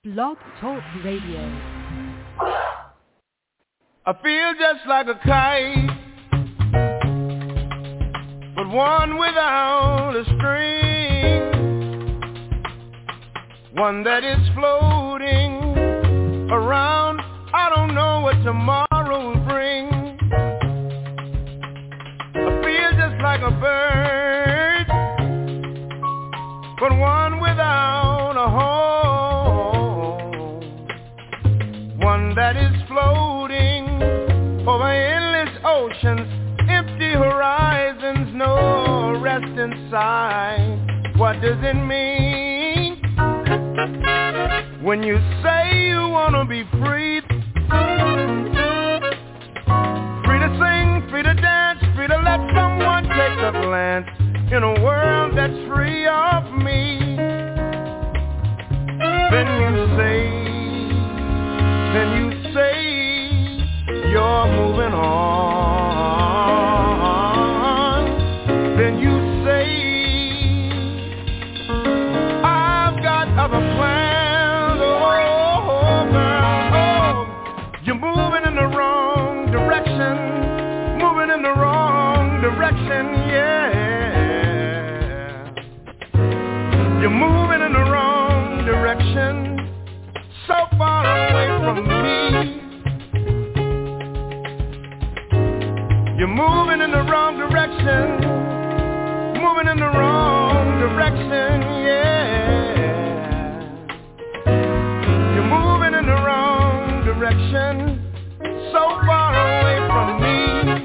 Blog Talk Radio. I feel just like a kite, but one without a string, one that is floating around. I don't know what tomorrow will bring. I feel just like a bird, but one without a home, one that is floating over endless oceans, empty horizons, no rest inside. What does it mean when you say you want to be free? Free to sing, free to dance, free to let someone take a glance in a world that's free of me. Then you say you're moving on. Then you say I've got other plans. Oh, girl, oh, you're moving in the wrong direction. Moving in the wrong direction, yeah. You're moving in the wrong direction, so far away from me. You're moving in the wrong direction, moving in the wrong direction, yeah. You're moving in the wrong direction, so far away from me.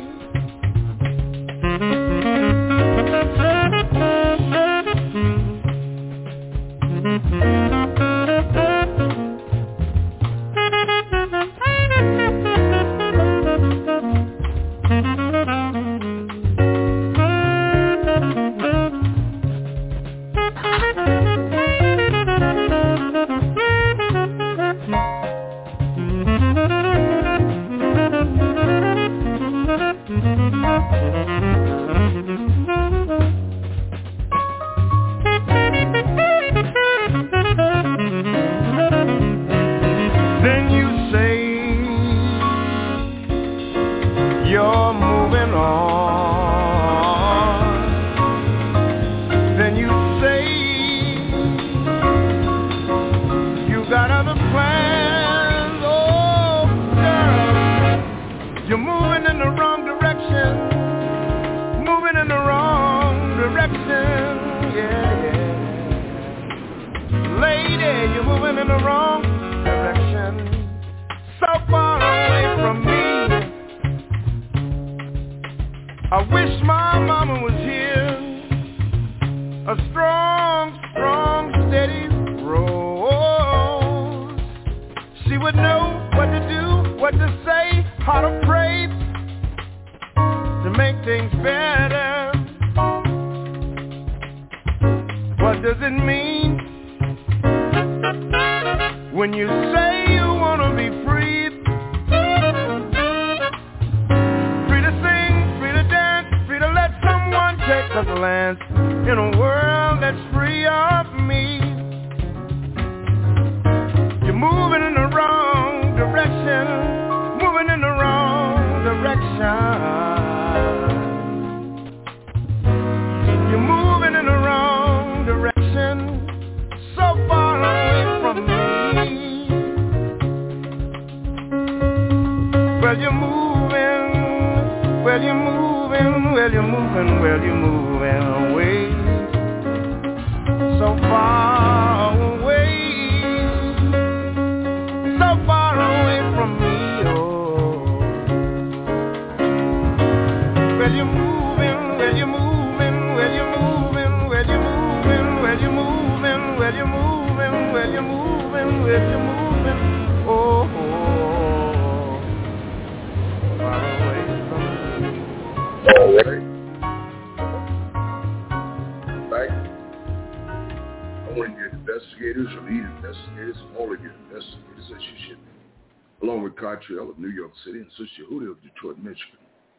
Of New York City and Sister Yehuda of Detroit, Michigan.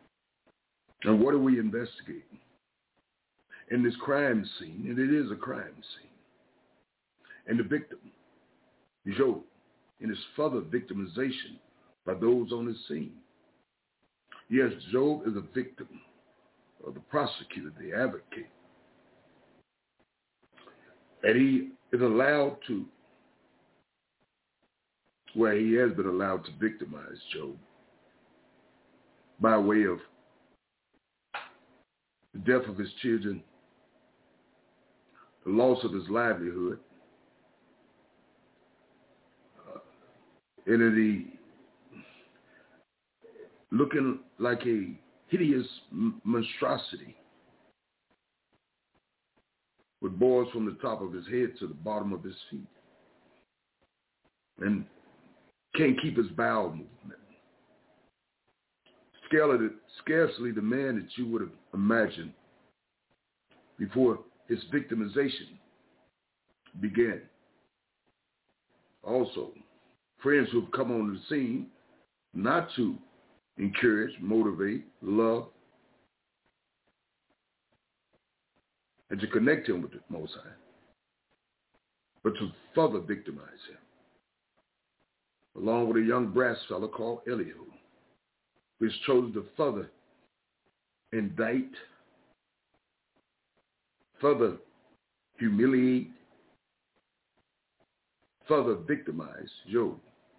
And what are we investigating? In this crime scene, and it is a crime scene, and the victim Job in his further victimization by those on the scene. Yes, Job is a victim of the prosecutor, the advocate. And he is allowed to, where he has been allowed to victimize Job by way of the death of his children, the loss of his livelihood, and the looking like a hideous monstrosity with boils from the top of his head to the bottom of his feet, and can't keep his bowel movement. Scarcely the man that you would have imagined before his victimization began. Also, friends who have come on the scene not to encourage, motivate, love, and to connect him with the Most High, but to further victimize him, along with a young brass fellow called Elihu, who is chosen to further indict, further humiliate, further victimize Job.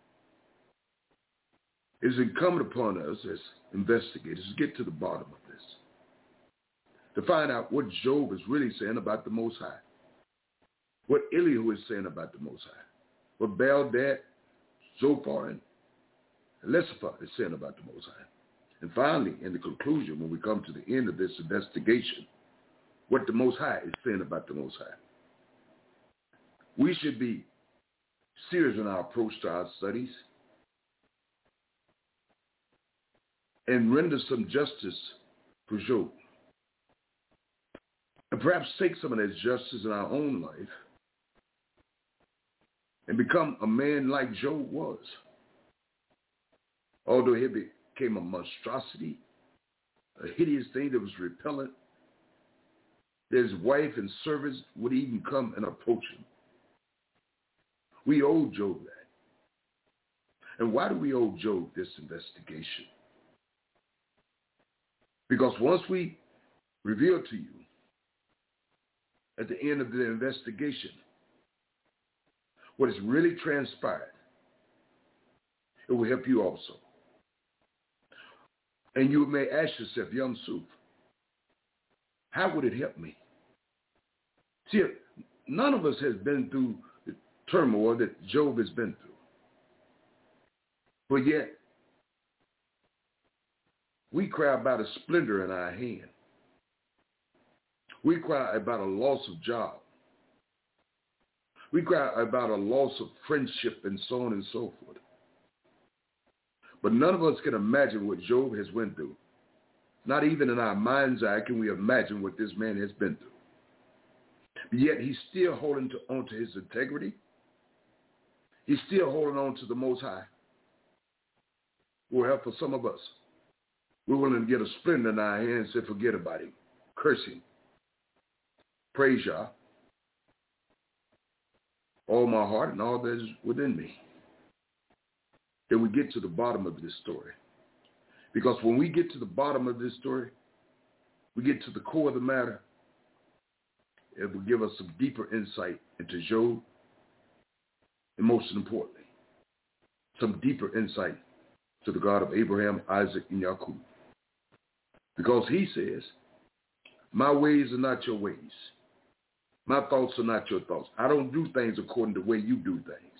It is incumbent upon us as investigators to get to the bottom of this, to find out what Job is really saying about the Most High, what Elihu is saying about the Most High, what Bildad, Zophar, and Lesaphat is saying about the Most High. And finally, in the conclusion, when we come to the end of this investigation, what the Most High is saying about the Most High. We should be serious in our approach to our studies and render some justice for Job. And perhaps take some of that justice in our own life and become a man like Job was. Although he became a monstrosity, a hideous thing that was repellent, his wife and servants would even come and approach him. We owe Job that. And why do we owe Job this investigation? Because once we reveal to you at the end of the investigation what has really transpired, it will help you also. And you may ask yourself, Young Suf, how would it help me? See, none of us has been through the turmoil that Job has been through. But yet, we cry about a splinter in our hand. We cry about a loss of job. We cry about a loss of friendship and so on and so forth. But none of us can imagine what Job has went through. Not even in our mind's eye can we imagine what this man has been through. But yet he's still holding on to his integrity. He's still holding on to the Most High. Will help for some of us. We're willing to get a splinter in our hands and forget about him, curse him, praise Yah, all my heart and all that is within me. Then we get to the bottom of this story. Because when we get to the bottom of this story, we get to the core of the matter, it will give us some deeper insight into Job, and most importantly, some deeper insight to the God of Abraham, Isaac, and Jacob. Because he says, my ways are not your ways. My thoughts are not your thoughts. I don't do things according to the way you do things.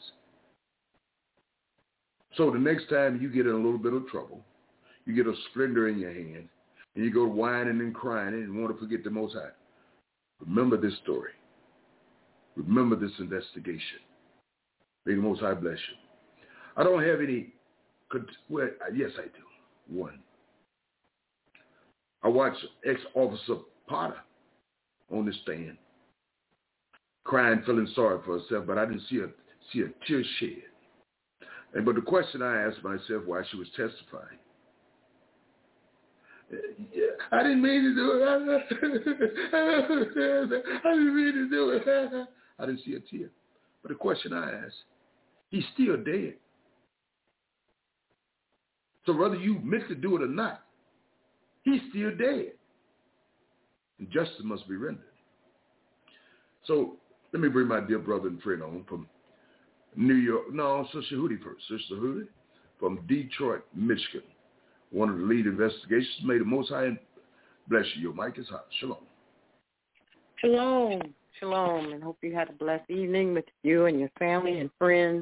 So the next time you get in a little bit of trouble, you get a splinter in your hand, and you go whining and crying and want to forget the Most High, remember this story. Remember this investigation. May the Most High bless you. I don't have any, well, yes I do. One. I watched ex-officer Potter on the stand, crying, feeling sorry for herself, but I didn't see a tear shed. But the question I asked myself while she was testifying, I didn't mean to do it. I didn't mean to do it. I didn't see a tear. But the question I asked, he's still dead. So whether you meant to do it or not, he's still dead. And justice must be rendered. So let me bring my dear brother and friend on from New York. No, Sister Hootie first. Sister Hootie from Detroit, Michigan. One of the lead investigations. May the Most High bless you. Your mic is hot. Shalom. Shalom. Shalom. And hope you had a blessed evening with you and your family and friends.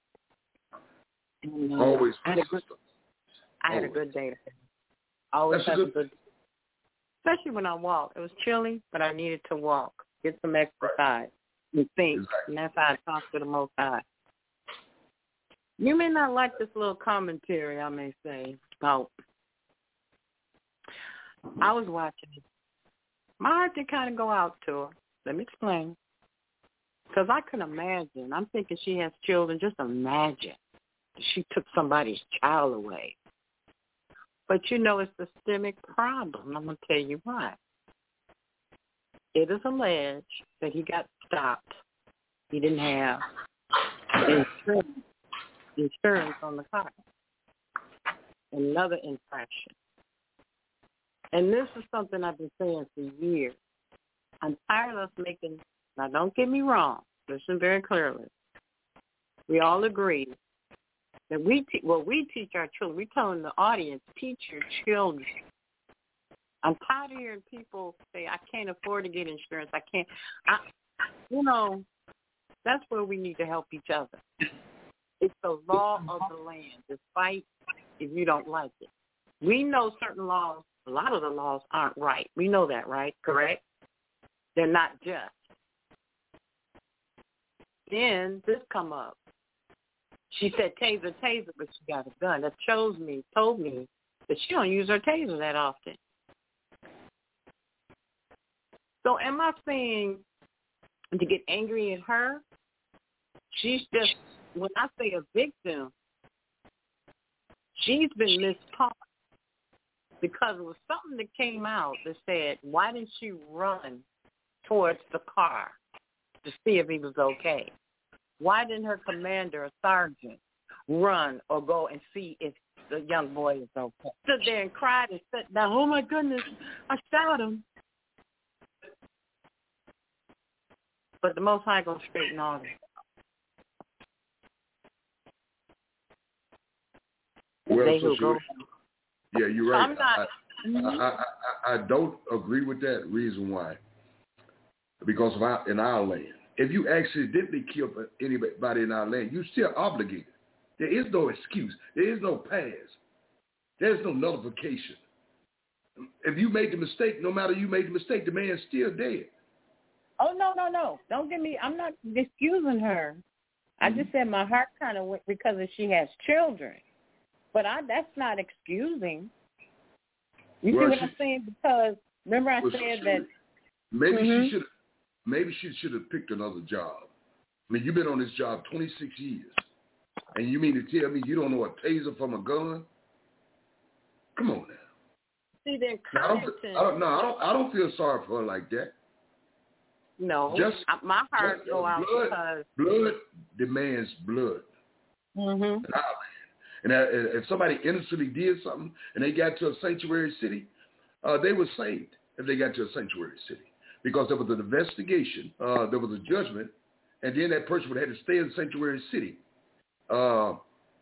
And, Always. I had a good day today. Always have a good day. Especially when I walk. It was chilly, but I needed to walk, get some exercise, and think. Exactly. And that's how I talk to the Most High. You may not like this little commentary, I may say, about I was watching it. My heart did kind of go out to her. Let me explain. Because I can imagine. I'm thinking she has children. Just imagine she took somebody's child away. But, it's a systemic problem. I'm going to tell you why. It is alleged that he got stopped. He didn't have insurance on the car. Another infraction. And this is something I've been saying for years. I'm tired of making, now don't get me wrong, listen very clearly. We all agree that we teach our children. We're telling the audience, teach your children. I'm tired of hearing people say, I can't afford to get insurance. That's where we need to help each other. It's the law of the land, despite if you don't like it. We know certain laws, a lot of the laws aren't right. We know that, right? Correct? They're not just. Then this come up. She said taser, but she got a gun. That told me that she don't use her taser that often. So am I saying to get angry at her? She's just, when I say a victim, she's been mistaught because it was something that came out that said, why didn't she run towards the car to see if he was okay? Why didn't her commander or sergeant run or go and see if the young boy is okay? Stood there and cried and said, now, oh, my goodness, I shot him. But the Most High going to straighten all this. Well, so yeah, you're right. I don't agree with that. Reason why? Because in our land, if you accidentally kill anybody in our land, you're still obligated. There is no excuse. There is no pass. There's no nullification. If you made the mistake, no matter you made the mistake, the man's still dead. Oh, no. Don't get me. I'm not excusing her. I just said my heart kind of went because she has children. But that's not excusing. You see what I'm saying? Because remember I said that maybe she should have picked another job. I mean, you've been on this job 26 years, and you mean to tell me you don't know a taser from a gun? Come on now. See, then I don't feel sorry for her like that. No, my heart go out because blood demands blood. Mm-hmm. And if somebody innocently did something and they got to a sanctuary city, they were saved if they got to a sanctuary city. Because there was an investigation, there was a judgment, and then that person would have to stay in the sanctuary city. Well,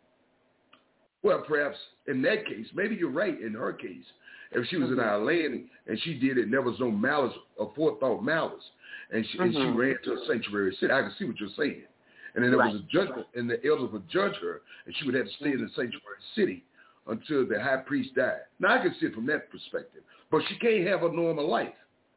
perhaps in that case, maybe you're right in her case. If she was in our land and she did it, and there was no malice or forethought malice, and she ran to a sanctuary city, I can see what you're saying. And then there was a judgment, and the elders would judge her, and she would have to stay in the sanctuary city until the high priest died. Now, I can see it from that perspective. But she can't have a normal life.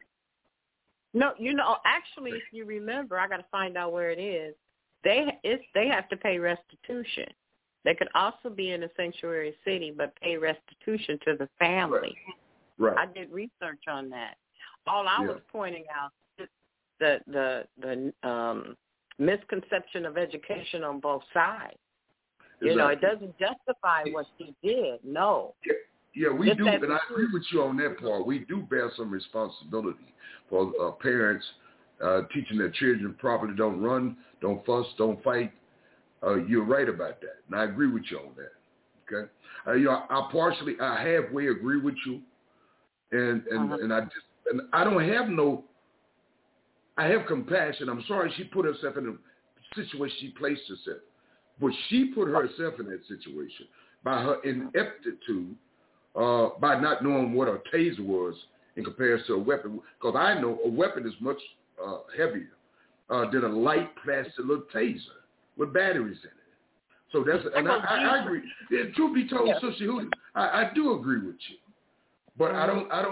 No, actually, if you remember, I got to find out where it is. They have to pay restitution. They could also be in a sanctuary city, but pay restitution to the family. Right. I did research on that. All I was pointing out is the misconception of education on both sides. Exactly. It doesn't justify what she did. No. Yeah, we do, and I agree with you on that part. We do bear some responsibility for parents teaching their children properly. Don't run, don't fuss, don't fight. you're right about that, and I agree with you on that. Okay, I halfway agree with you, and I don't have no. I have compassion. I'm sorry she put herself in a situation she placed herself, but she put herself in that situation by her ineptitude, by not knowing what a taser was in comparison to a weapon. Because I know a weapon is much heavier than a light plastic little taser with batteries in it. So and I agree. Truth be told, Sister Hootie, I do agree with you, but I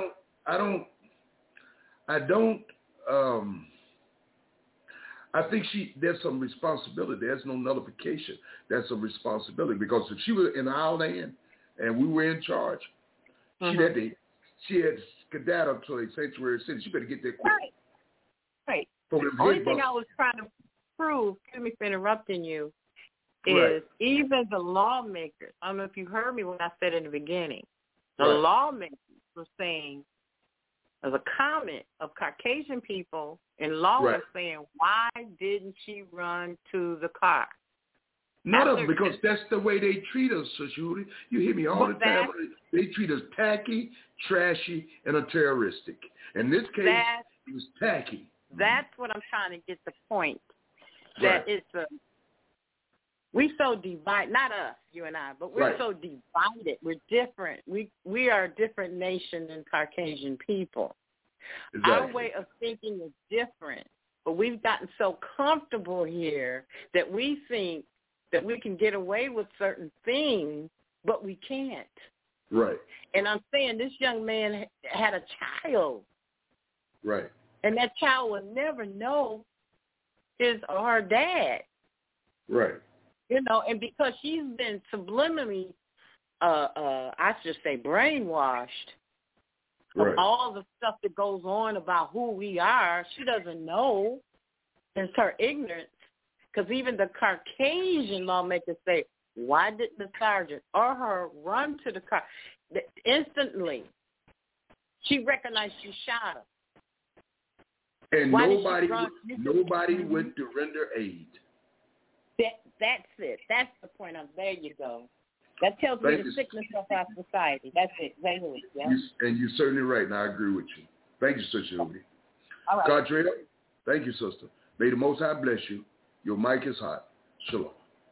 think there's some responsibility. There's no nullification. There's some responsibility because if she was in our land and we were in charge, she had skedaddled to a sanctuary city. She better get there quick. Right. The only thing I was trying to prove, excuse me for interrupting you, is even the lawmakers, I don't know if you heard me when I said in the beginning, the lawmakers were saying, as a comment of Caucasian people in law were saying, why didn't she run to the car? None of them, because that's the way they treat us, Sister Hootie. You hear me all the time. They treat us tacky, trashy, and terroristic. In this case, it was tacky. That's what I'm trying to get the point. That it's we so divided, not us, you and I, but we're so divided. We're different. We are a different nation than Caucasian people. Exactly. Our way of thinking is different, but we've gotten so comfortable here that we think that we can get away with certain things, but we can't. Right. And I'm saying this young man had a child. Right. And that child will never know his or her dad. Right. You know, and because she's been subliminally, I should say, brainwashed of all the stuff that goes on about who we are, she doesn't know. It's her ignorance. Because even the Caucasian lawmakers say, why didn't the sergeant or her run to the car? Instantly, she recognized she shot him. And nobody went to render aid. That's it. That's the point. There you go. That tells me the sickness of our society. That's it. And you're certainly right, and I agree with you. Thank you, Sister Hootie. All right. Cardrea, thank you, sister. May the Most High bless you. Your mic is hot. Shalom.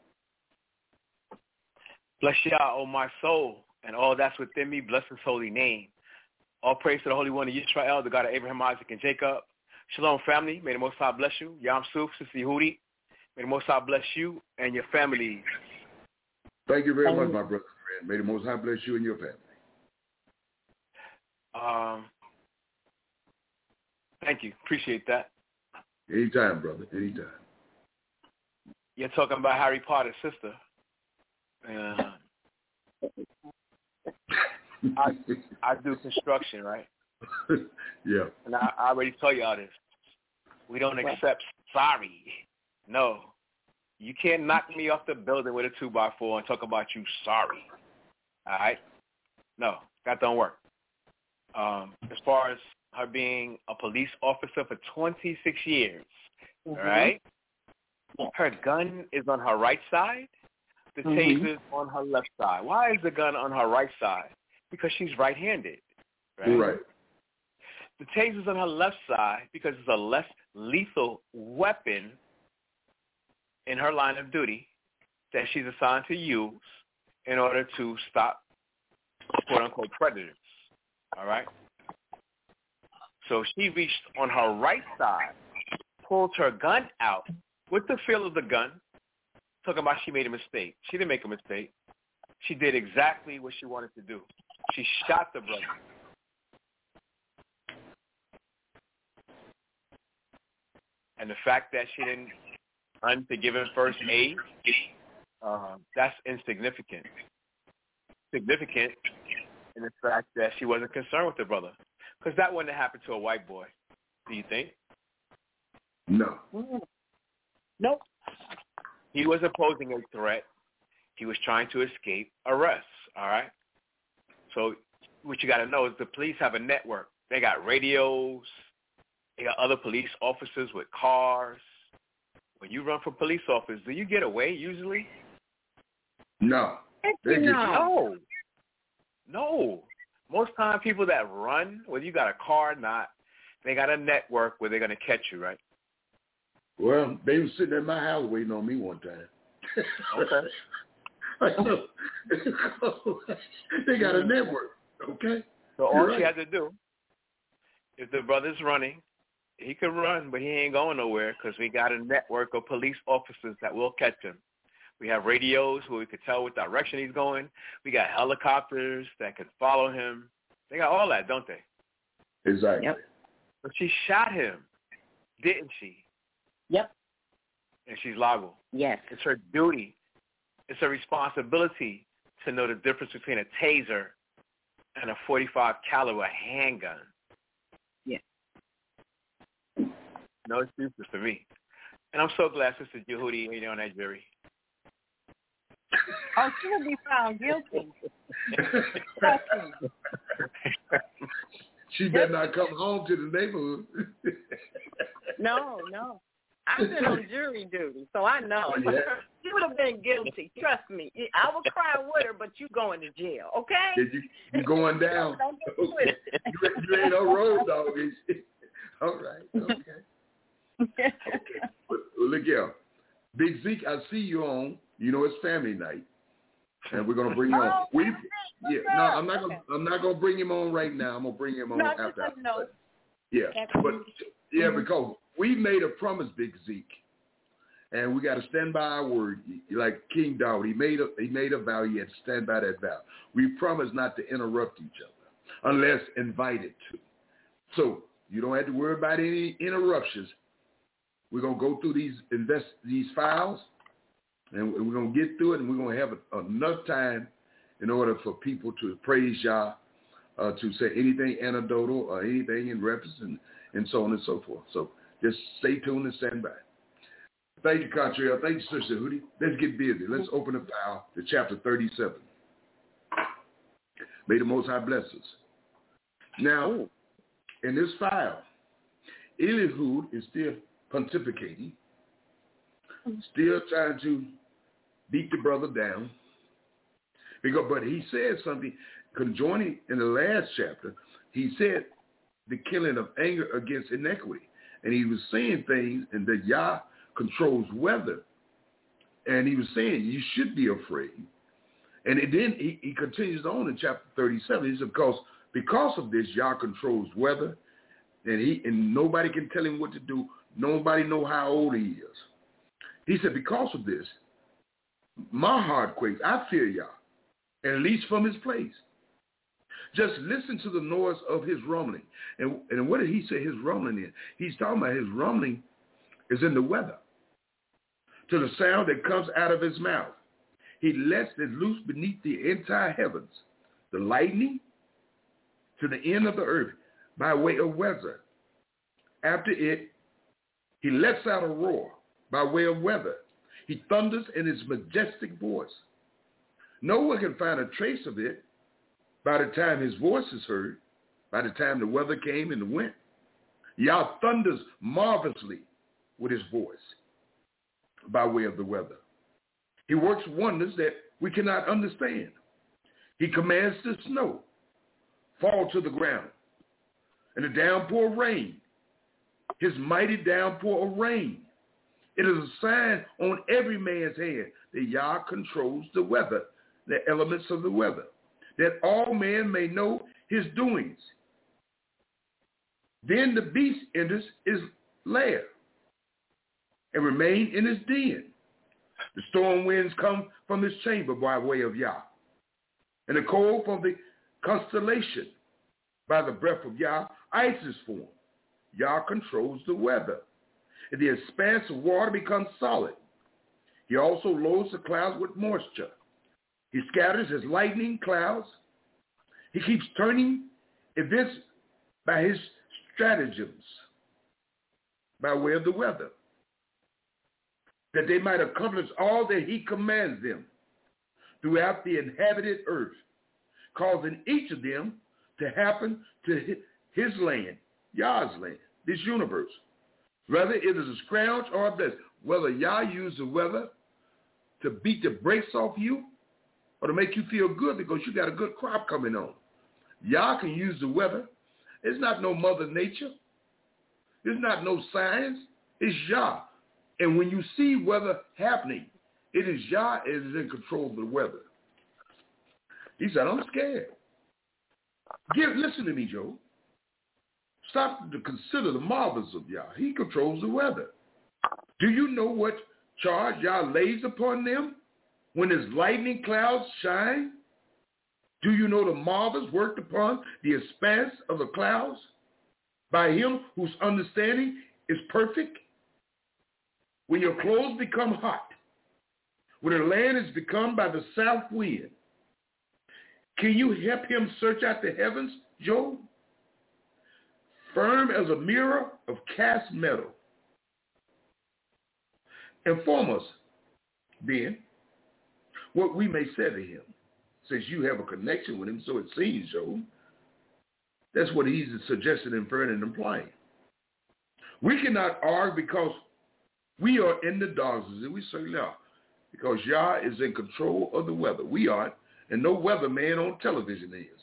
Bless Yah, O my soul, and all that's within me. Bless his holy name. All praise to the Holy One of Yisrael, the God of Abraham, Isaac, and Jacob. Shalom, family. May the Most High bless you. Yam Suf, Sister Hootie. May the Most High bless you and your family. Thank you very much, my brother. May the Most High bless you and your family. Thank you. Appreciate that. Anytime, brother. Anytime. You're talking about Harry Potter's sister. I do construction, right? Yeah. And I already told y'all this. We don't accept sorry. No. You can't knock me off the building with a 2x4 and talk about you sorry. All right? No, that don't work. As far as her being a police officer for 26 years, all right? Her gun is on her right side. The taser is on her left side. Why is the gun on her right side? Because she's right-handed, right? Right. The taser's on her left side because it's a less lethal weapon in her line of duty that she's assigned to use in order to stop, quote-unquote, predators, all right? So she reached on her right side, pulled her gun out with the feel of the gun, talking about she made a mistake. She didn't make a mistake. She did exactly what she wanted to do. She shot the brother. And the fact that she didn't run to give him first aid, that's insignificant. Significant in the fact that she wasn't concerned with the brother. Because that wouldn't have happened to a white boy, do you think? No. Nope. He wasn't posing a threat. He was trying to escape arrest, all right? So what you got to know is the police have a network. They got radios. They got other police officers with cars, when you run for police office, do you get away usually? No. No. Most time people that run, whether you got a car or not, they got a network where they're going to catch you, right? Well, they were sitting at my house waiting on me one time. Okay. They got a network, okay? So all she had to do, if the brother's running, he could run, but he ain't going nowhere because we got a network of police officers that will catch him. We have radios where we could tell what direction he's going. We got helicopters that could follow him. They got all that, don't they? Exactly. Yep. But she shot him, didn't she? Yep. And she's liable. Yes. It's her duty. It's her responsibility to know the difference between a taser and a .45 caliber handgun. Yeah. No excuses for me. And I'm so glad Sister Yehudi ain't on that jury. Oh, she will be found guilty. Trust me. She better not come home to the neighborhood. No. I've been on jury duty, so I know. Oh, yeah. She would have been guilty. Trust me. I was crying with her, but you going to jail, okay? You going down. Don't get twisted. You ain't on road dog. All right. Okay. Well, look here. Big Zeke, I see you on. You know it's family night, and we're gonna bring you on. I'm not gonna bring him on right now. I'm gonna bring him on after. Because we made a promise, Big Zeke, and we got to stand by our word. Like King David, he made a vow. He had to stand by that vow. We promised not to interrupt each other unless invited to. So you don't have to worry about any interruptions. We're gonna go through these files. And we're going to get through it, and we're going to have enough time in order for people to praise Yah, to say anything anecdotal or anything in reference, and so on and so forth. So just stay tuned and stand by. Thank you, Contrell. Thank you, Sister Yehudi. Let's get busy. Let's open the file to chapter 37. May the Most High bless us. Now, in this file, Eliud is still pontificating, still trying to beat the brother down. But he said something conjoining in the last chapter. He said the killing of anger against inequity. And he was saying things, and that Yah controls weather. And he was saying you should be afraid. And then he continues on in chapter 37. He said, because of this, Yah controls weather, and nobody can tell him what to do. Nobody know how old he is. He said, because of this, my heart quakes. I fear Yah, at least from his place. Just listen to the noise of his rumbling. And what did he say his rumbling is? He's talking about his rumbling is in the weather. To the sound that comes out of his mouth. He lets it loose beneath the entire heavens. The lightning to the end of the earth by way of weather. After it, he lets out a roar by way of weather. He thunders in his majestic voice. No one can find a trace of it by the time his voice is heard, by the time the weather came and went. Yah thunders marvelously with his voice by way of the weather. He works wonders that we cannot understand. He commands the snow fall to the ground and the downpour of rain, his mighty downpour of rain. It is a sign on every man's hand that Yah controls the weather, the elements of the weather, that all men may know his doings. Then the beast enters his lair and remain in his den. The storm winds come from his chamber by way of Yah, and the cold from the constellation. By the breath of Yah, ice is formed. Yah controls the weather, and the expanse of water becomes solid. He also loads the clouds with moisture. He scatters his lightning clouds. He keeps turning events by his stratagems, by way of the weather, that they might accomplish all that he commands them throughout the inhabited earth, causing each of them to happen to his land, Yah's land, this universe. Whether it is a scourge or a blessing, whether Yah used the weather to beat the brakes off you or to make you feel good because you got a good crop coming on. Yah can use the weather. It's not no Mother Nature. It's not no science. It's Yah. And when you see weather happening, it is Yah that is in control of the weather. He said, I'm scared. Listen to me, Joe. Stop to consider the marvels of Yah. He controls the weather. Do you know what charge Yah lays upon them when his lightning clouds shine? Do you know the marvels worked upon the expanse of the clouds by him whose understanding is perfect? When your clothes become hot, when the land is become by the south wind, can you help him search out the heavens, Job? Firm as a mirror of cast metal. Inform us, then, what we may say to him, since you have a connection with him, so it seems, Job. That's what he's suggesting, inferring, and implying. We cannot argue because we are in the darkness, and we certainly are, because Yah is in control of the weather. We aren't, and no weatherman on television is.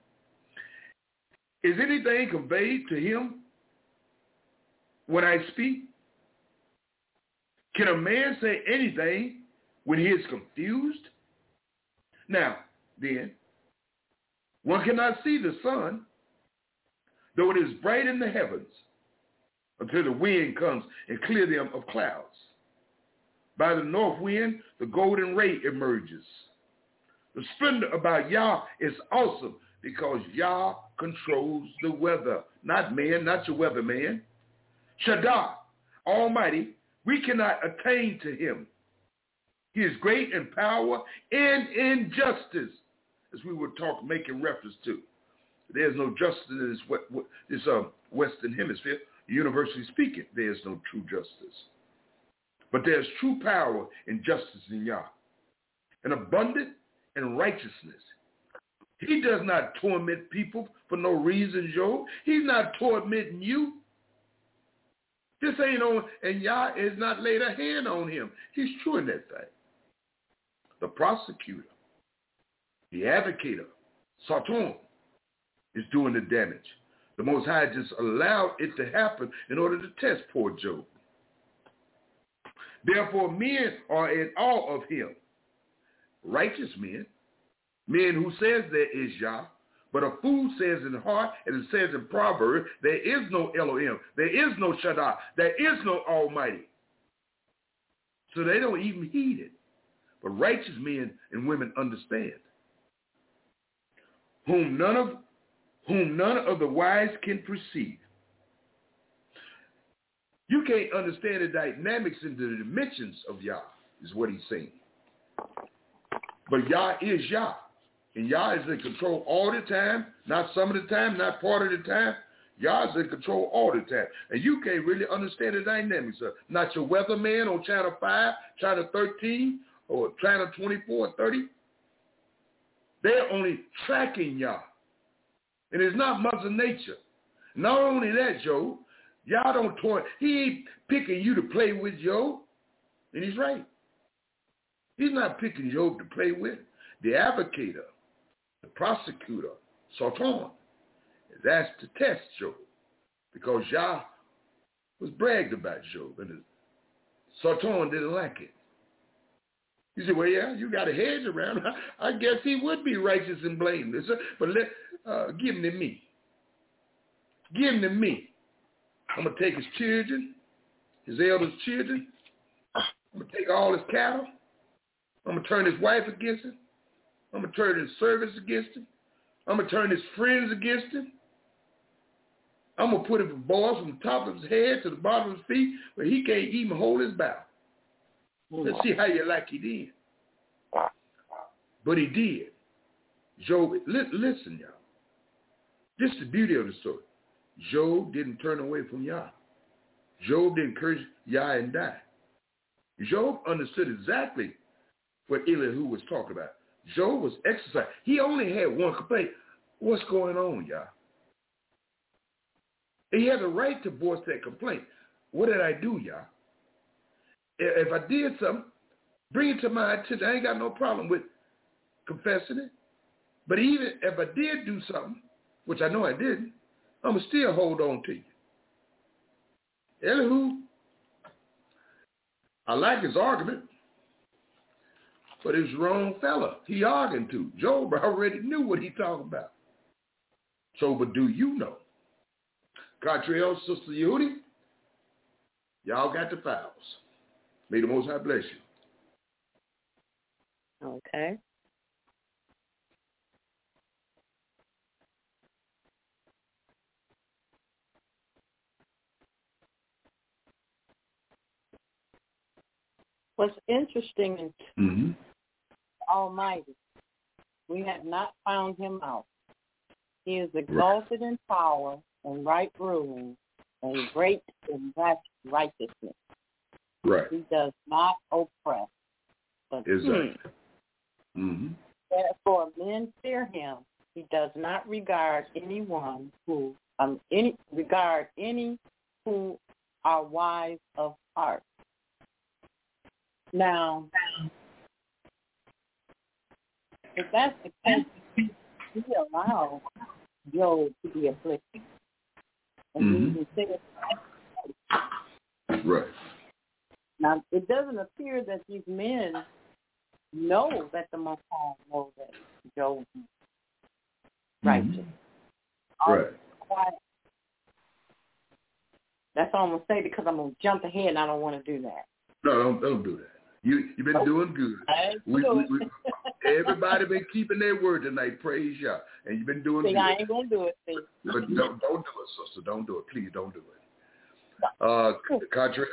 Is anything conveyed to him when I speak? Can a man say anything when he is confused? Now, then, one cannot see the sun, though it is bright in the heavens, until the wind comes and clear them of clouds. By the north wind, the golden ray emerges. The splendor about Yah is awesome because Yah controls the weather. Not man, not your weather man. Shaddai, Almighty, we cannot attain to him. He is great in power and in justice, as we were making reference to. There's no justice in this Western Hemisphere. Universally speaking, there's no true justice. But there's true power and justice in Yah, and abundant and righteousness. He does not torment people for no reason, Job. He's not tormenting you. This ain't on, and Yah has not laid a hand on him. He's true in that thing. The prosecutor, the advocator, Satan, is doing the damage. The Most High just allowed it to happen in order to test poor Job. Therefore, men are in awe of him. Righteous men, men who says there is Yah, but a fool says in heart, and it says in Proverbs, there is no Elohim, there is no Shaddai, there is no Almighty. So they don't even heed it. But righteous men and women understand, whom none of the wise can perceive. You can't understand the dynamics and the dimensions of Yah, is what he's saying. But Yah is Yah. And Yah is in control all the time, not some of the time, not part of the time. Yah is in control all the time. And you can't really understand the dynamics of not your weatherman on Channel 5, Channel 13, or Channel 24 or 30. They're only tracking Yah. And it's not Mother Nature. Not only that, Joe, Yah don't toy. He ain't picking you to play with, Joe. And he's right. He's not picking Job to play with. The advocator, the prosecutor, Satan, is asked to test Job because Yah was bragged about Job, and Satan didn't like it. He said, well, yeah, you got a hedge around. I guess he would be righteous and blameless, but give him to me. Give him to me. I'm going to take his children, his eldest children. I'm going to take all his cattle. I'm going to turn his wife against him. I'm going to turn his servants against him. I'm going to turn his friends against him. I'm going to put him balls from the top of his head to the bottom of his feet where he can't even hold his bow. Let's see how you like he did. But he did. Job, listen, y'all. This is the beauty of the story. Job didn't turn away from Yah. Job didn't curse Yah and die. Job understood exactly what Elihu was talking about. Job was exercised. He only had one complaint. What's going on, Yah? He had the right to voice that complaint. What did I do, Yah? if I did something, bring it to my attention. I ain't got no problem with confessing it. But even if I did do something, which I know I didn't, I'm going to still hold on to you. Elihu, I like his argument, but he's the wrong fella he arguing to. Job already knew what he talking about. So, but do you know? Catriel, Sister Yehudi, y'all got the files. May the Most High bless you. Okay. What's interesting is Almighty. We have not found him out. He is exalted in power and right ruling and great in righteousness. Right. He does not oppress. But exactly. Therefore, men fear him. He does not regard anyone who regard any who are wise of heart. Now, if that's the case, he allowed Job to be afflicted. And he said, right. Now, it doesn't appear that these men know that the Most High knows that Job is righteous. Right. That's all I'm going to say because I'm going to jump ahead and I don't want to do that. No, don't do that. You've been doing good. Everybody been keeping their word tonight. Praise y'all. And you've been doing good. I ain't going to do it. See. But don't do it, sister. Don't do it. Please don't do it. Catriel.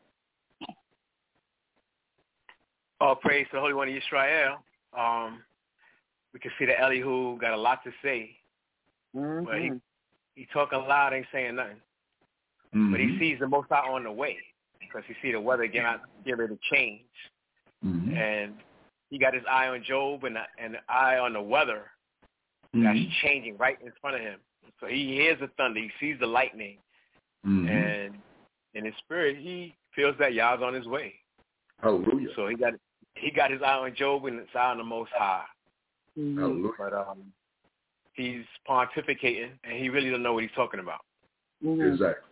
All praise to the Holy One of Israel. We can see that Elihu got a lot to say. But he talking loud, ain't saying nothing. But he sees the Most High on the way. Because he see the weather getting ready to change. And he got his eye on Job and the eye on the weather that's changing right in front of him. So he hears the thunder. He sees the lightning. And in his spirit, he feels that Yah's on his way. Hallelujah. So he got his eye on Job and his eye on the Most High. Hallelujah. But he's pontificating, and he really don't know what he's talking about. Exactly.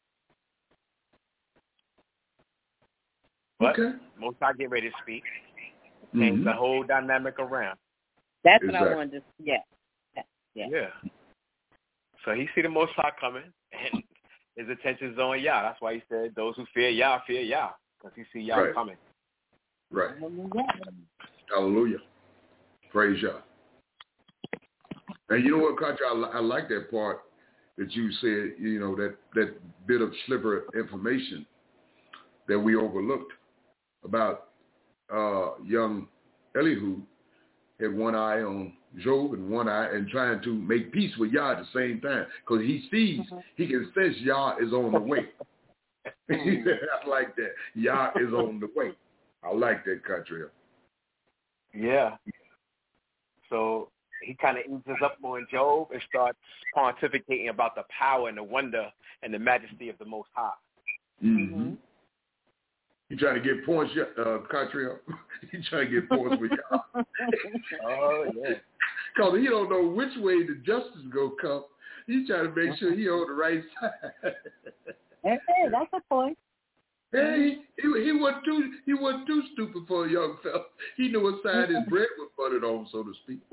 But Most High get ready to speak. Change the whole dynamic around. That's what I wanted to Yeah. So he see the Most High coming, and his attention's on Yah. That's why he said, those who fear Yah, because he see Yah coming. Right. Hallelujah. Praise Yah. And you know what, Contra, I like that part that you said, you know, that bit of sliver information that we overlooked about young Elihu had one eye on Job and one eye and trying to make peace with Yah at the same time because he sees, he can sense Yah is on the way. I like that. Yah is on the way. I like that, Catriel. Yeah. So he kind of eases up on Job and starts pontificating about the power and the wonder and the majesty of the Most High. You trying to get points, Catriel? You trying to get points with Yah? Oh, yeah. Because he don't know which way the justice go come. He's trying to make sure he on the right side. Hey, that's a point. Hey, he wasn't too stupid for a young fella. He knew what side his bread was buttered on, so to speak.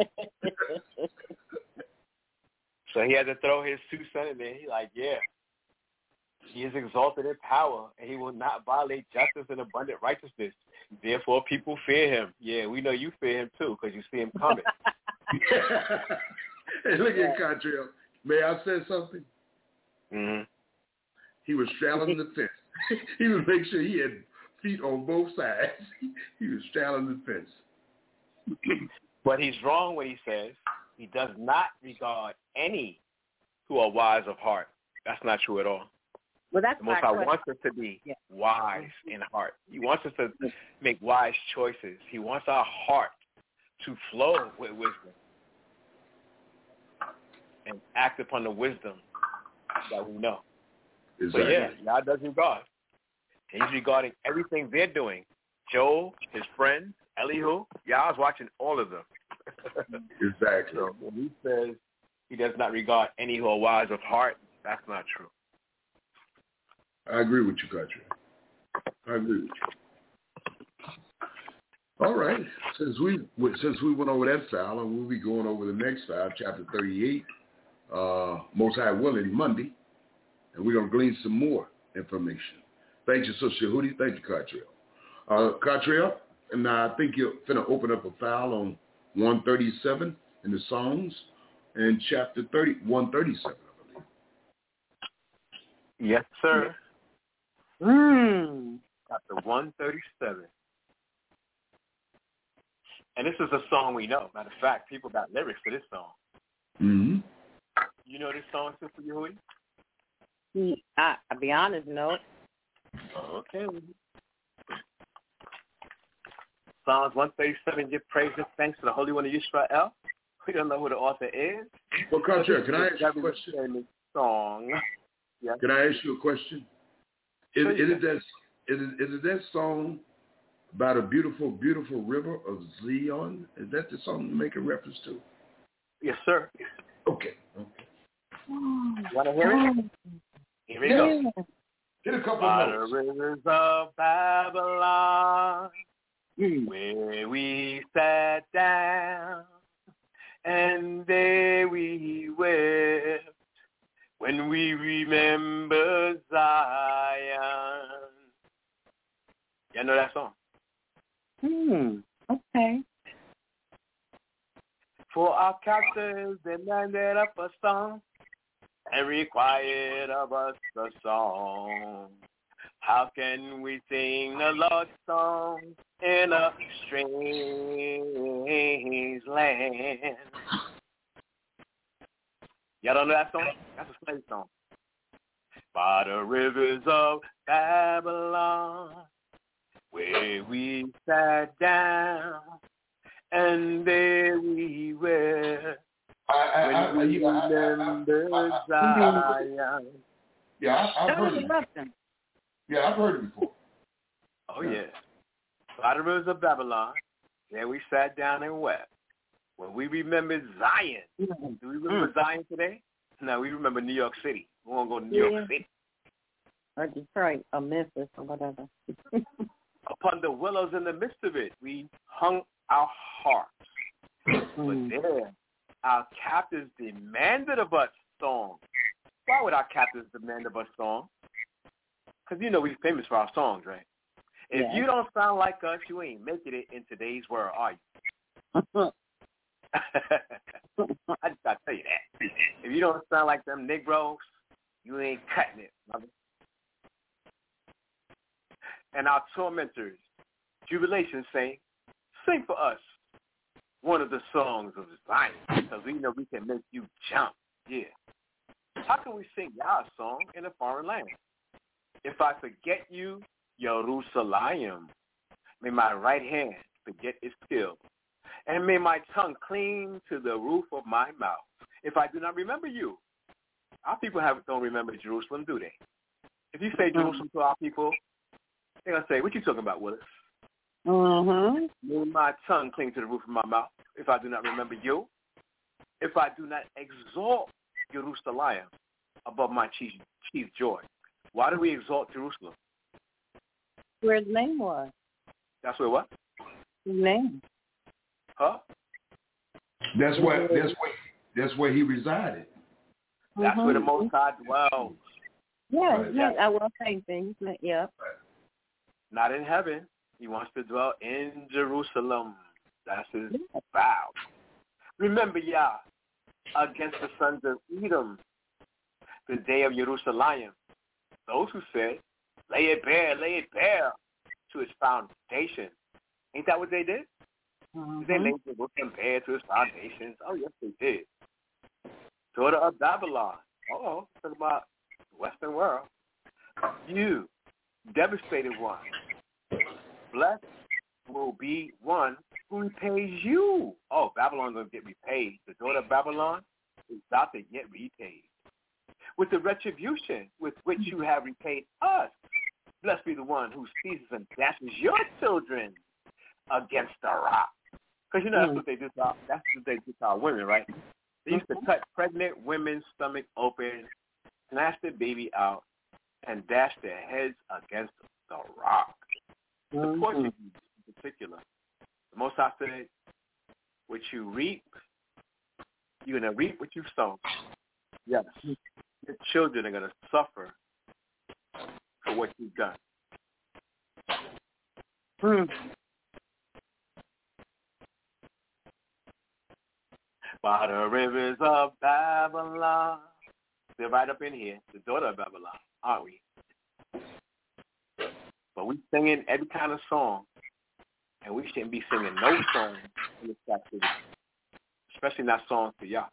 So he had to throw his 2 cents in there. He like, he is exalted in power, and he will not violate justice and abundant righteousness. Therefore, people fear him. Yeah, we know you fear him too, because you see him coming. Hey, look at Catriel. May I say something? He was straddling the fence. He would make sure he had feet on both sides. He was straddling the fence. But he's wrong when he says he does not regard any who are wise of heart. That's not true at all. Well, that's the Most High wants us to be wise in heart. He wants us to make wise choices. He wants our heart to flow with wisdom and act upon the wisdom that we know. Exactly. So, God does regard. And he's regarding everything they're doing. Joel, his friends, Elihu. Yeah, I was watching all of them. Exactly. So when he says he does not regard any who are wise of heart, that's not true. I agree with you, Country. I agree with you. All right. Since we went over that file, and we'll be going over the next file, chapter 38, Most High willing, Monday, and we're going to glean some more information. Thank you, Sister Hootie. Thank you, Cottrell. Cottrell, and I think you're finna open up a file on 137 in the Psalms and chapter 137, I believe. Yes, sir. Chapter 137. And this is a song we know. Matter of fact, people got lyrics to this song. Mm-hmm. You know this song, Sister Yehudi? I'll be honest, no. Okay. Psalms 137, give praise and thanks to the Holy One of Israel. We don't know who the author is. Well, Cottrell, can I ask you a question? Song. Yeah. Can I ask you a question? Is it that song about a beautiful, beautiful river of Zion? Is that the song you make a reference to? Yes, sir. Okay. You want to hear it? Here we go. Get a couple By of notes. the rivers of Babylon, where we sat down, and there we wept when we remember Zion. Y'all know that song? Okay. For our captors demanded up a song and required of us a song. How can we sing the Lord's song in a strange land? Y'all don't know that song? That's a slave song. By the rivers of Babylon, where we sat down, and there we were, when we remember Zion. Yeah, I've heard it. Yeah, I've heard it before. Oh, yeah. By the rivers of Babylon, there we sat down and wept. When we remembered Zion. Do we remember Zion today? No, we remember New York City. We want to go to New York City. Or Detroit, or Memphis, or whatever. Upon the willows in the midst of it, we hung our harps. But there, our captors demanded of us songs. Why would our captors demand of us songs? Because you know we're famous for our songs, right? If you don't sound like us, you ain't making it in today's world, are you? I just got to tell you that. If you don't sound like them Negroes, you ain't cutting it, mother. And our tormentors, jubilation saying, sing for us one of the songs of Zion, because we know we can make you jump. Yeah. How can we sing our song in a foreign land? If I forget you, Jerusalem, may my right hand forget its skill, and may my tongue cling to the roof of my mouth. If I do not remember you, our people don't remember Jerusalem, do they? If you say Jerusalem to our people, they're going to say, what you talking about, Willis? May my tongue cling to the roof of my mouth if I do not remember you. If I do not exalt Jerusalem above my chief joy. Why do we exalt Jerusalem? Where his name was. That's where what? His name. Huh? That's where he resided. That's where the Most High dwells. Yeah, I will say things. Yeah. Not in heaven. He wants to dwell in Jerusalem. That's his vow. Remember, Yah, against the sons of Edom, the day of Jerusalem. Those who said, lay it bare to its foundation. Ain't that what they did? They laid Jerusalem bare to its foundations. Oh, yes, they did. Daughter of Babylon. Talking about the Western world. You, devastated one. Blessed will be one who repays you. Oh, Babylon's going to get repaid. The daughter of Babylon is about to get repaid with the retribution with which you have repaid us. Blessed be the one who seizes and dashes your children against the rock. Because that's what they do to our women, right? They used to cut pregnant women's stomach open, snatch the baby out, and dash their heads against the rock. The Portuguese in particular. The Most High said, what you reap, you're going to reap what you've sown. Yes. Your children are going to suffer for what you've done. By the rivers of Babylon. They're right up in here, the daughter of Babylon, aren't we? But we singing every kind of song, and we shouldn't be singing no song in this captivity, especially not songs to Yah.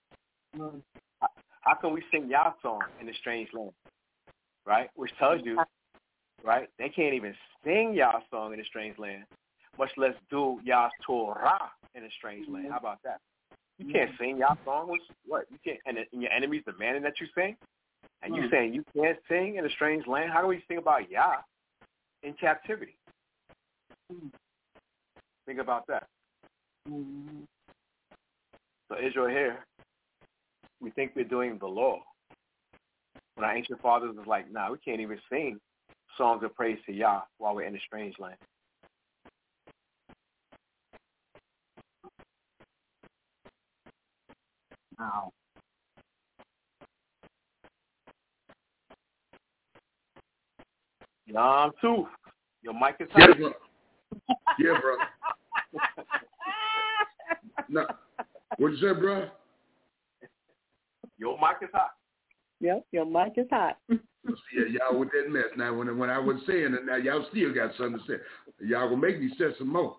How can we sing Yah's song in a strange land, right? Which tells you, right, they can't even sing Yah's song in a strange land, much less do Yah's Torah in a strange land. How about that? You can't sing Yah's song. What? You can't, and your enemies demanding that you sing, and you saying you can't sing in a strange land. How do we sing about Yah in captivity? Think about that. So Israel here, we think we're doing the law. When our ancient fathers was like, nah, we can't even sing songs of praise to Yah while we're in a strange land. Wow. Yom Tov. Your mic is hot. Yeah, bro. No. What'd you say, bro? Your mic is hot. Yep, your mic is hot. Yeah, y'all with that mess. Now, when I was saying it, now y'all still got something to say. Y'all gonna make me say some more.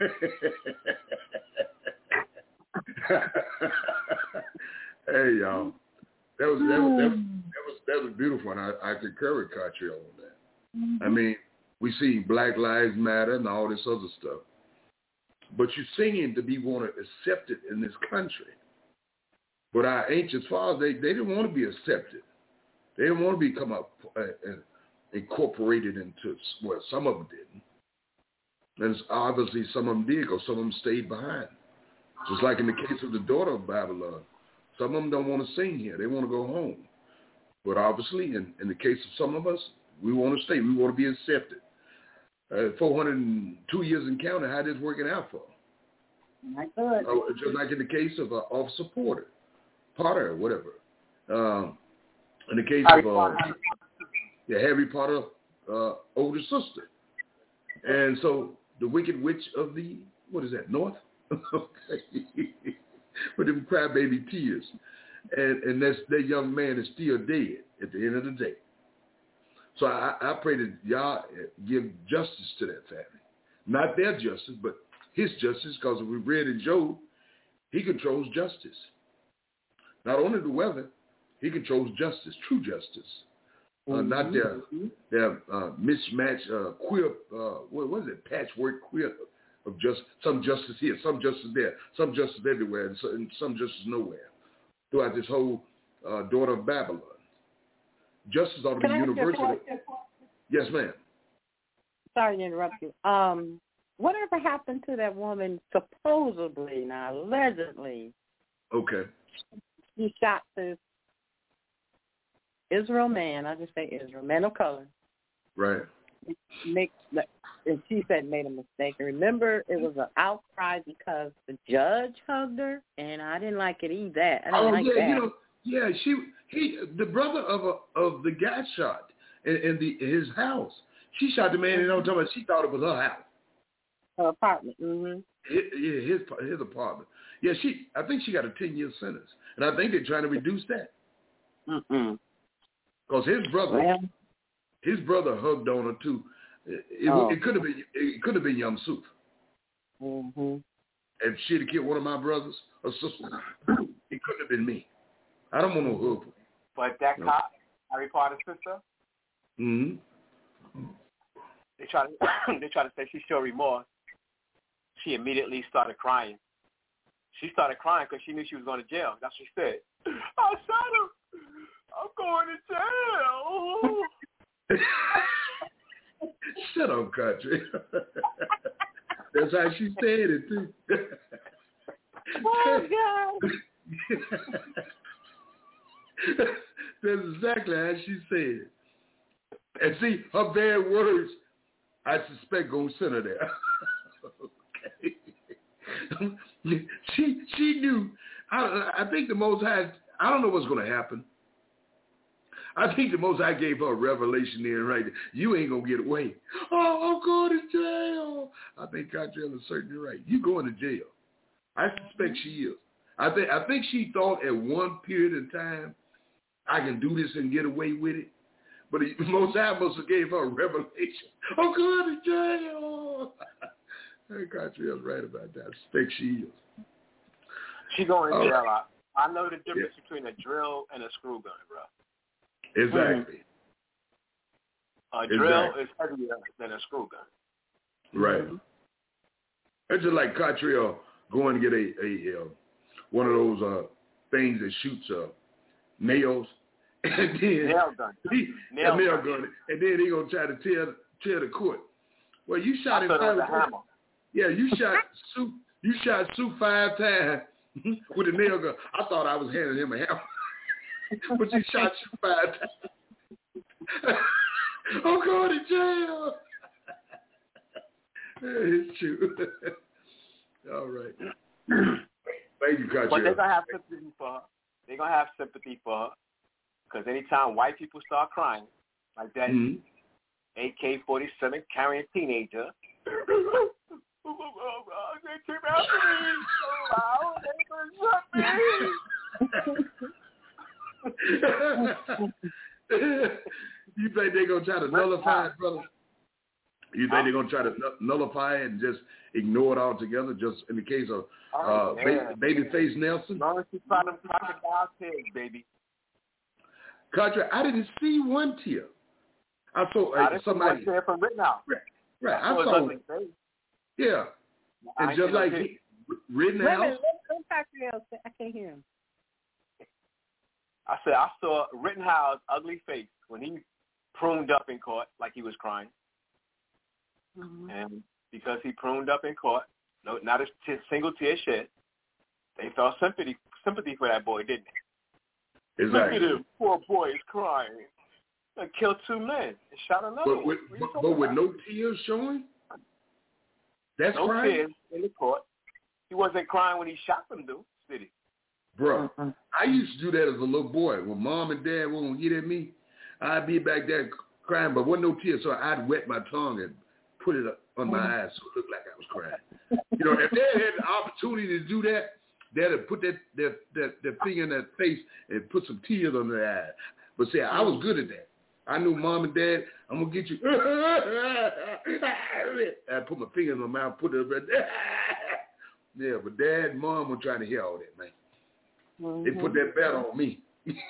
Hey, y'all. That was beautiful, and I concur with Cartier on that. I mean, we see Black Lives Matter and all this other stuff, but you're singing to be wanted accepted in this country. But our ancient fathers, they didn't want to be accepted. They didn't want to become incorporated into, well, some of them didn't. And obviously some of them did, because some of them stayed behind. Just like in the case of the daughter of Babylon. Some of them don't want to sing here. They want to go home. But obviously, in the case of some of us, we want to stay. We want to be accepted. 402 years in counting, how this working out for? Not good. Just like in the case of Officer Potter, whatever. In the case of Harry Potter, older sister. And so the Wicked Witch of the, what is that, North? With them crybaby tears. And that young man is still dead at the end of the day. So I pray that y'all give justice to that family. Not their justice, but his justice, because we read in Job, he controls justice. Not only the weather, he controls justice, true justice. Not their mismatch, queer, what is it, patchwork queer of just some justice here, some justice there, some justice everywhere, and some justice nowhere throughout this whole daughter of Babylon. Justice ought to be universal. Yes, ma'am. Sorry to interrupt you. Whatever happened to that woman supposedly, now allegedly? Okay. She shot this Israel man, I just say Israel, man of color. Right. And she said made a mistake. And remember, it was an outcry because the judge hugged her, and I didn't like it either. I didn't like that. The brother of the guy shot in his house. She shot the man, and she thought it was her house. Her apartment. Mm-hmm. His apartment. Yeah, I think she got a 10-year sentence, and I think they're trying to reduce that. Because his brother hugged on her too. It could have been Yom Suf. Mm-hmm. If she'd have killed one of my brothers or sisters, it couldn't have been me. I don't want no hug. But that cop, Harry Potter's sister, they try to say she showed remorse. She immediately started crying. She started crying because she knew she was going to jail. That's what she said. I shot him. I'm going to jail. Shut up, country. That's how she said it, too. Oh, God. That's exactly how she said it. And see, her bad words, I suspect, gonna send her there. Okay. She knew. I think the Most High, I don't know what's going to happen. I think the Most High gave her a revelation there, right? You ain't going to get away. Oh, I'm going to jail. I think Cottrell is certainly right. You going to jail. I suspect she is. I think she thought at one period of time, I can do this and get away with it. But the Most High must have gave her a revelation. I'm going to jail. Cottrell's right about that. I suspect she is. She going to jail. I know the difference between a drill and a screw gun, bro. Exactly. A drill is heavier than a screw gun. Right. It's just like Cottrell going to get a one of those things that shoots nails, and then nail gun. Nail gun, and then he gonna try to tear the court. Well, you shot him 5 times. Yeah, you shot Sue 5 times with a nail gun. I thought I was handing him a hammer, but you shot Sue 5 times. I'm going to jail. It's true. All right. Thank you, Cottrell. But they're going to have sympathy for her. They're going to have sympathy for her. Because anytime white people start crying, like that AK-47 carrying teenager, they came after me. Oh, they shot me. You think they're going to try to nullify it, brother? You think they're going to try to nullify it and just ignore it altogether, just in the case of Babyface Nelson? As long as you find them crocodile tails, baby. Contra, I didn't see one tear. I saw somebody. See one tear from Rittenhouse. Right. I saw. Yeah. And just like Rittenhouse. I can't hear him. I said I saw Rittenhouse ugly face when he pruned up in court like he was crying. Mm-hmm. And because he pruned up in court, not a single tear shed, they felt sympathy for that boy, didn't they? Exactly. Look at him, poor boy is crying. I killed 2 men and shot another one. But with no tears showing? That's no crying? Tears in the court. He wasn't crying when he shot them, dude, did he? Bro, I used to do that as a little boy. When mom and dad wouldn't get at me, I'd be back there crying, but wasn't no tears, so I'd wet my tongue and put it up on my eyes so it looked like I was crying. You know, if they had the opportunity to do that, they'd have put their finger in their face and put some tears on their eyes. But see, I was good at that. I knew mom and dad, I'm going to get you. I put my finger in my mouth, put it up there. Yeah, but dad and mom were trying to hear all that, man. Mm-hmm. They put that bet on me.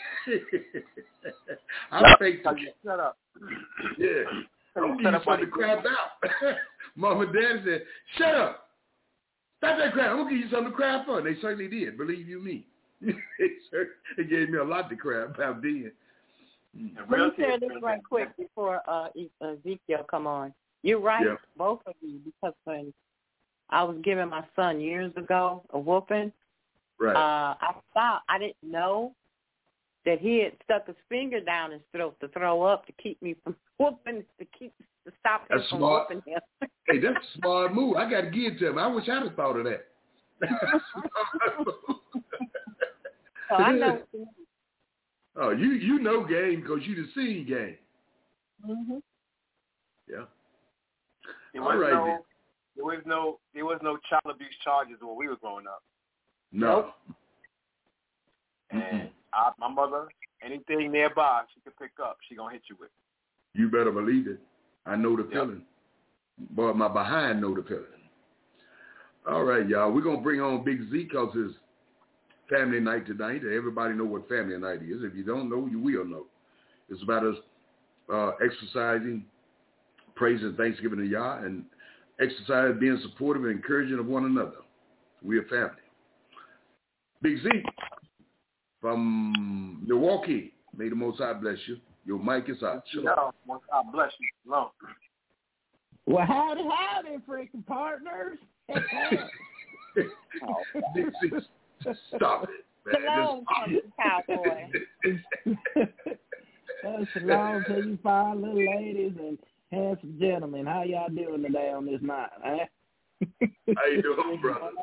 I faked it. Shut up. Yeah. I'm going to give you something to cry about. Mom and dad said, shut up. Stop that crying. I'm going to give you something to cry for. And they certainly did, believe you me. They gave me a lot to cry about then. Let me share this right quick before Ezekiel come on. You're right, both of you, because when I was giving my son years ago a whooping, I stopped. I didn't know that he had stuck his finger down his throat to throw up to keep me from whooping, to stop him from whooping him. Hey, that's a smart move. I got to give it to him. I wish I'd have thought of that. I know. Oh, you know game because you the seen game. Mm-hmm. Yeah. There was no child abuse charges when we were growing up. No. And my mother, anything nearby she could pick up, she gonna hit you with. You better believe it. I know the feeling. But my behind know the feeling. All right, y'all. We're gonna bring on Big Z because it's family night tonight. Everybody know what family night is. If you don't know, you will know. It's about us exercising, praising, thanksgiving to Yah, and exercise, being supportive and encouraging of one another. We're a family. Big Z from Milwaukee. May the Most High bless you. Your mic is out. No, Most High bless you. No. Well, howdy, freaking partners. Stop it, man. Shalom, cowboy. Shalom to you fine little ladies and handsome gentlemen. How y'all doing today on this night, huh? How you doing, brother?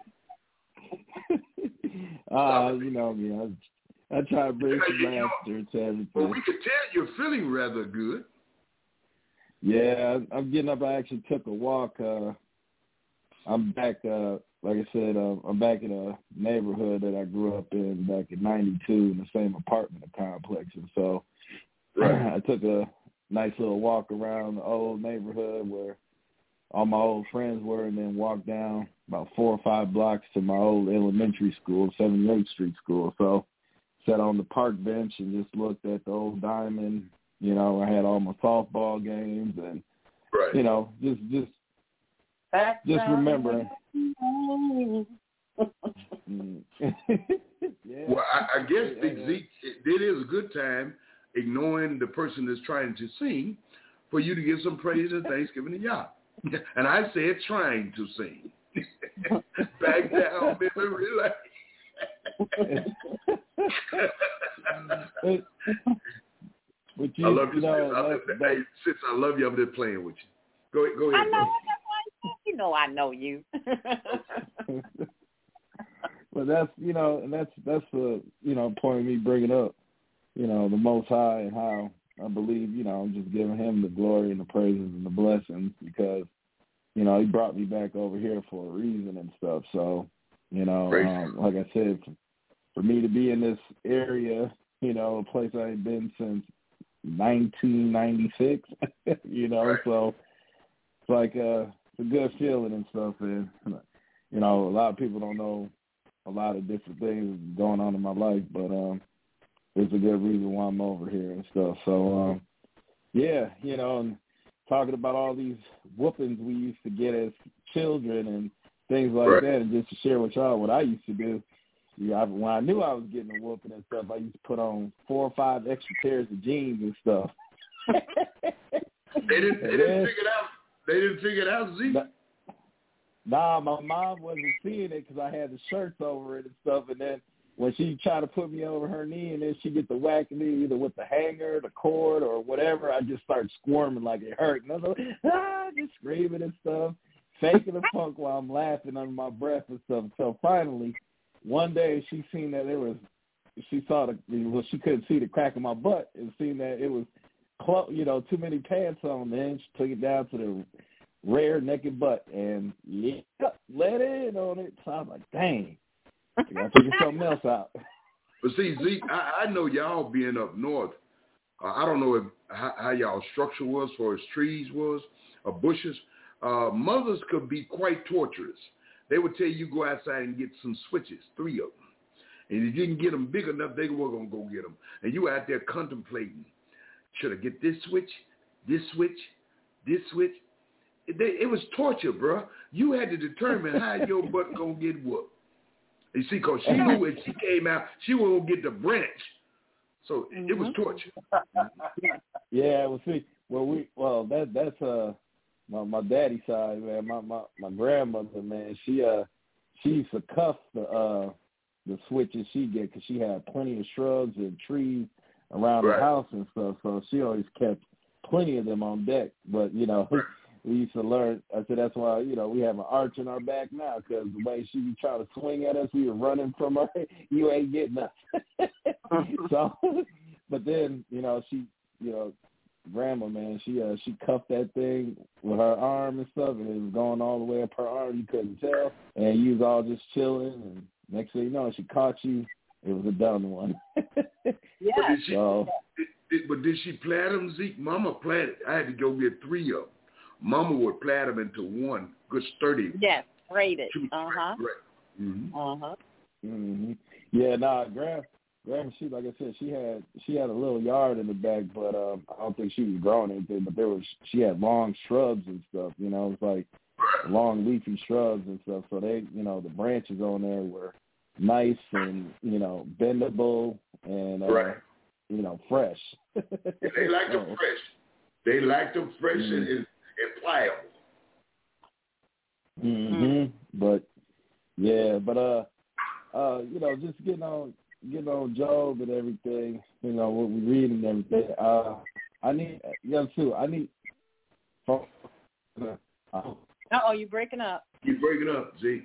You know me. I try to bring some laughter to everything. Well, we can tell you're feeling rather good. Yeah, I'm getting up. I actually took a walk. I'm back, like I said, I'm back in a neighborhood that I grew up in back in 92 in the same apartment complex. And so I took a nice little walk around the old neighborhood where all my old friends were, and then walked down about 4 or 5 blocks to my old elementary school, 78th Street School. So sat on the park bench and just looked at the old diamond. You know, I had all my softball games and, you know, just remembering. Yeah. Well, I guess, Zeke, it is a good time, ignoring the person that's trying to sing, for you to give some praise and thanksgiving to Yah. And I said trying to sing. Back down, baby, relax. But you, I love you, sis. Sis, I love you. I'm just playing with you. Go ahead. I know. You know I know you. But that's, you know, and that's the, you know, point of me bringing up, you know, the Most High and how I believe, you know, I'm just giving him the glory and the praises and the blessings because, you know, he brought me back over here for a reason and stuff. So, you know, like I said, for me to be in this area, you know, a place I ain't been since 1996, you know, so it's like it's a good feeling and stuff. And, you know, a lot of people don't know a lot of different things going on in my life, but it's a good reason why I'm over here and stuff. So, yeah, you know, and talking about all these whoopings we used to get as children and things like that, and just to share with y'all what I used to do. Yeah, when I knew I was getting a whooping and stuff, I used to put on 4 or 5 extra pairs of jeans and stuff. They didn't figure it out. They didn't figure it out, Zeke? Nah, my mom wasn't seeing it because I had the shirts over it and stuff. And then when she tried to put me over her knee and then she get to whacking me either with the hanger, the cord, or whatever, I just start squirming like it hurt. And I was like, just screaming and stuff, faking the punk while I'm laughing under my breath and stuff. So finally, one day she seen that she couldn't see the crack of my butt and seen that it was, you know, too many pants on. Then she took it down to the rear naked butt and let in on it. So I was like, dang, I gotta figure something else out. But see, Zeke, I know y'all being up north. I don't know how y'all structure was, as far as trees was or bushes. Mothers could be quite torturous. They would tell you go outside and get some switches, 3 of them. And if you didn't get them big enough, they were going to go get them. And you were out there contemplating, should I get this switch, this switch, this switch? It was torture, bro. You had to determine how your butt going to get whooped. You see, because she knew when she came out, she was going to get the branch. So it was torture. Yeah, well, see, that's my daddy's side, man. My grandmother, man, she used to cuff the switches she get because she had plenty of shrubs and trees around the house and stuff. So she always kept plenty of them on deck. But you know, we used to learn. I said that's why we have an arch in our back now because the way she was trying to swing at us, we were running from her. You ain't getting us. So, but then she grandma, man, she cuffed that thing with her arm and stuff, and it was going all the way up her arm. You couldn't tell, and you was all just chilling. And next thing you know, she caught you. It was a done one. Yeah. But did she plait them, Zeke? Mama plaited. I had to go get 3 of them. Mama would plait them into one good sturdy. Yes, braided. Right. Yeah, grandma, she, like I said, she had a little yard in the back, but I don't think she was growing anything. But she had long shrubs and stuff. It's like long leafy shrubs and stuff. So they, the branches on there were nice and bendable and fresh. They like them fresh. They like them fresh and pliable. But yeah, but you know, just getting on Job and everything, you know, what we read and everything. I need you breaking up. You're breaking up, Z.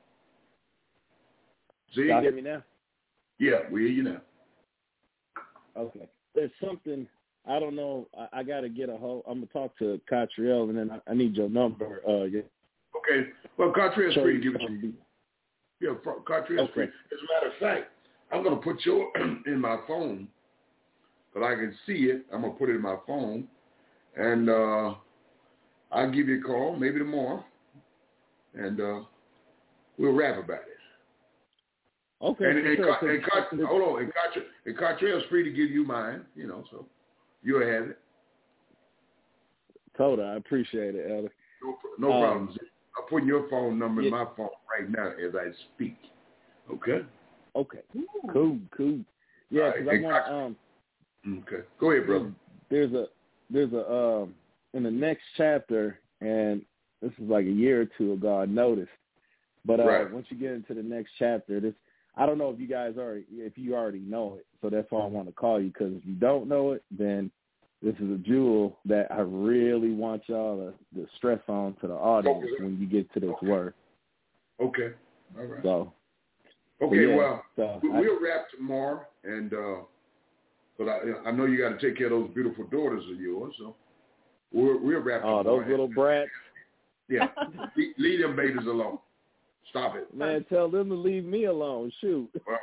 Z, y'all hear me now? Yeah, we hear you now. Okay. There's something, I don't know, I got to get a hold. I'm going to talk to Catriel, and then I need your number. Yeah. Okay. Well, Catriel's free to give it to you. Yeah, Catriel's free. Okay. As a matter of fact, I'm going to put your in my phone, but I can see it. I'm going to put it in my phone, and I'll give you a call, maybe tomorrow, and we'll rap about it. Okay. And Catriel's free to give you mine, you know, so you'll have it. Told her, I appreciate it, Elder. No problem. I'm putting your phone number in my phone right now as I speak. Okay? Okay. Cool. Yeah, because I want okay. Go ahead, brother. There's a in the next chapter, and this is like a year or two ago, I noticed. But once you get into the next chapter, I don't know if you already know it, so that's why I want to call you, because if you don't know it, then this is a jewel that I really want y'all to stress on to the audience when you get to this word. Okay. All right. So. Okay, yeah, we'll wrap tomorrow, and but I know you got to take care of those beautiful daughters of yours, so we'll wrap tomorrow. Oh, those little brats. Yeah, leave them babies alone. Stop it, man. Tell them to leave me alone. Shoot. Well,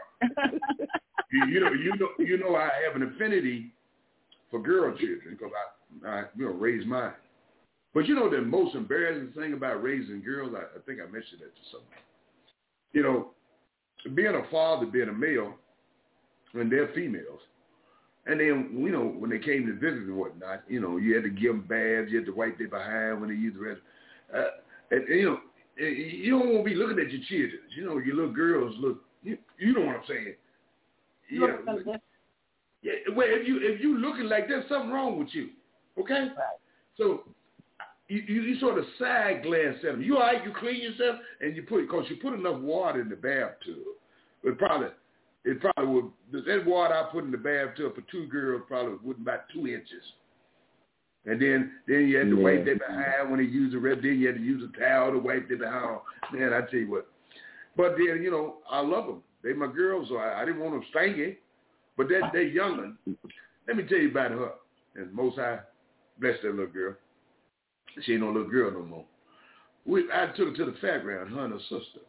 you know, I have an affinity for girl children because I raised mine. But you know the most embarrassing thing about raising girls, I think I mentioned that to somebody. You know, being a father, being a male, and they're females, and then, you know, when they came to visit and whatnot, you know, you had to give them baths, you had to wipe their behind when they use the rest. And you know, you don't want to be looking at your children. You know, your little girls look. You know what I'm saying? Yeah. Yeah. Well, if you looking like there's something wrong with you, okay? Right. So you sort of side glance at them. You all right? You clean yourself, and you put enough water in the bathtub. It probably would. That water I put in the bathtub for two girls probably would about 2 inches. And then you had to wipe their behind when they use the rest. Then you had to use a towel to wipe their behind. Man, I tell you what. But then, you know, I love them. They my girls, so I didn't want them stinky. But they're young. Let me tell you about her. And Most High bless that little girl. She ain't no little girl no more. I took her to the fairground, her and her sister.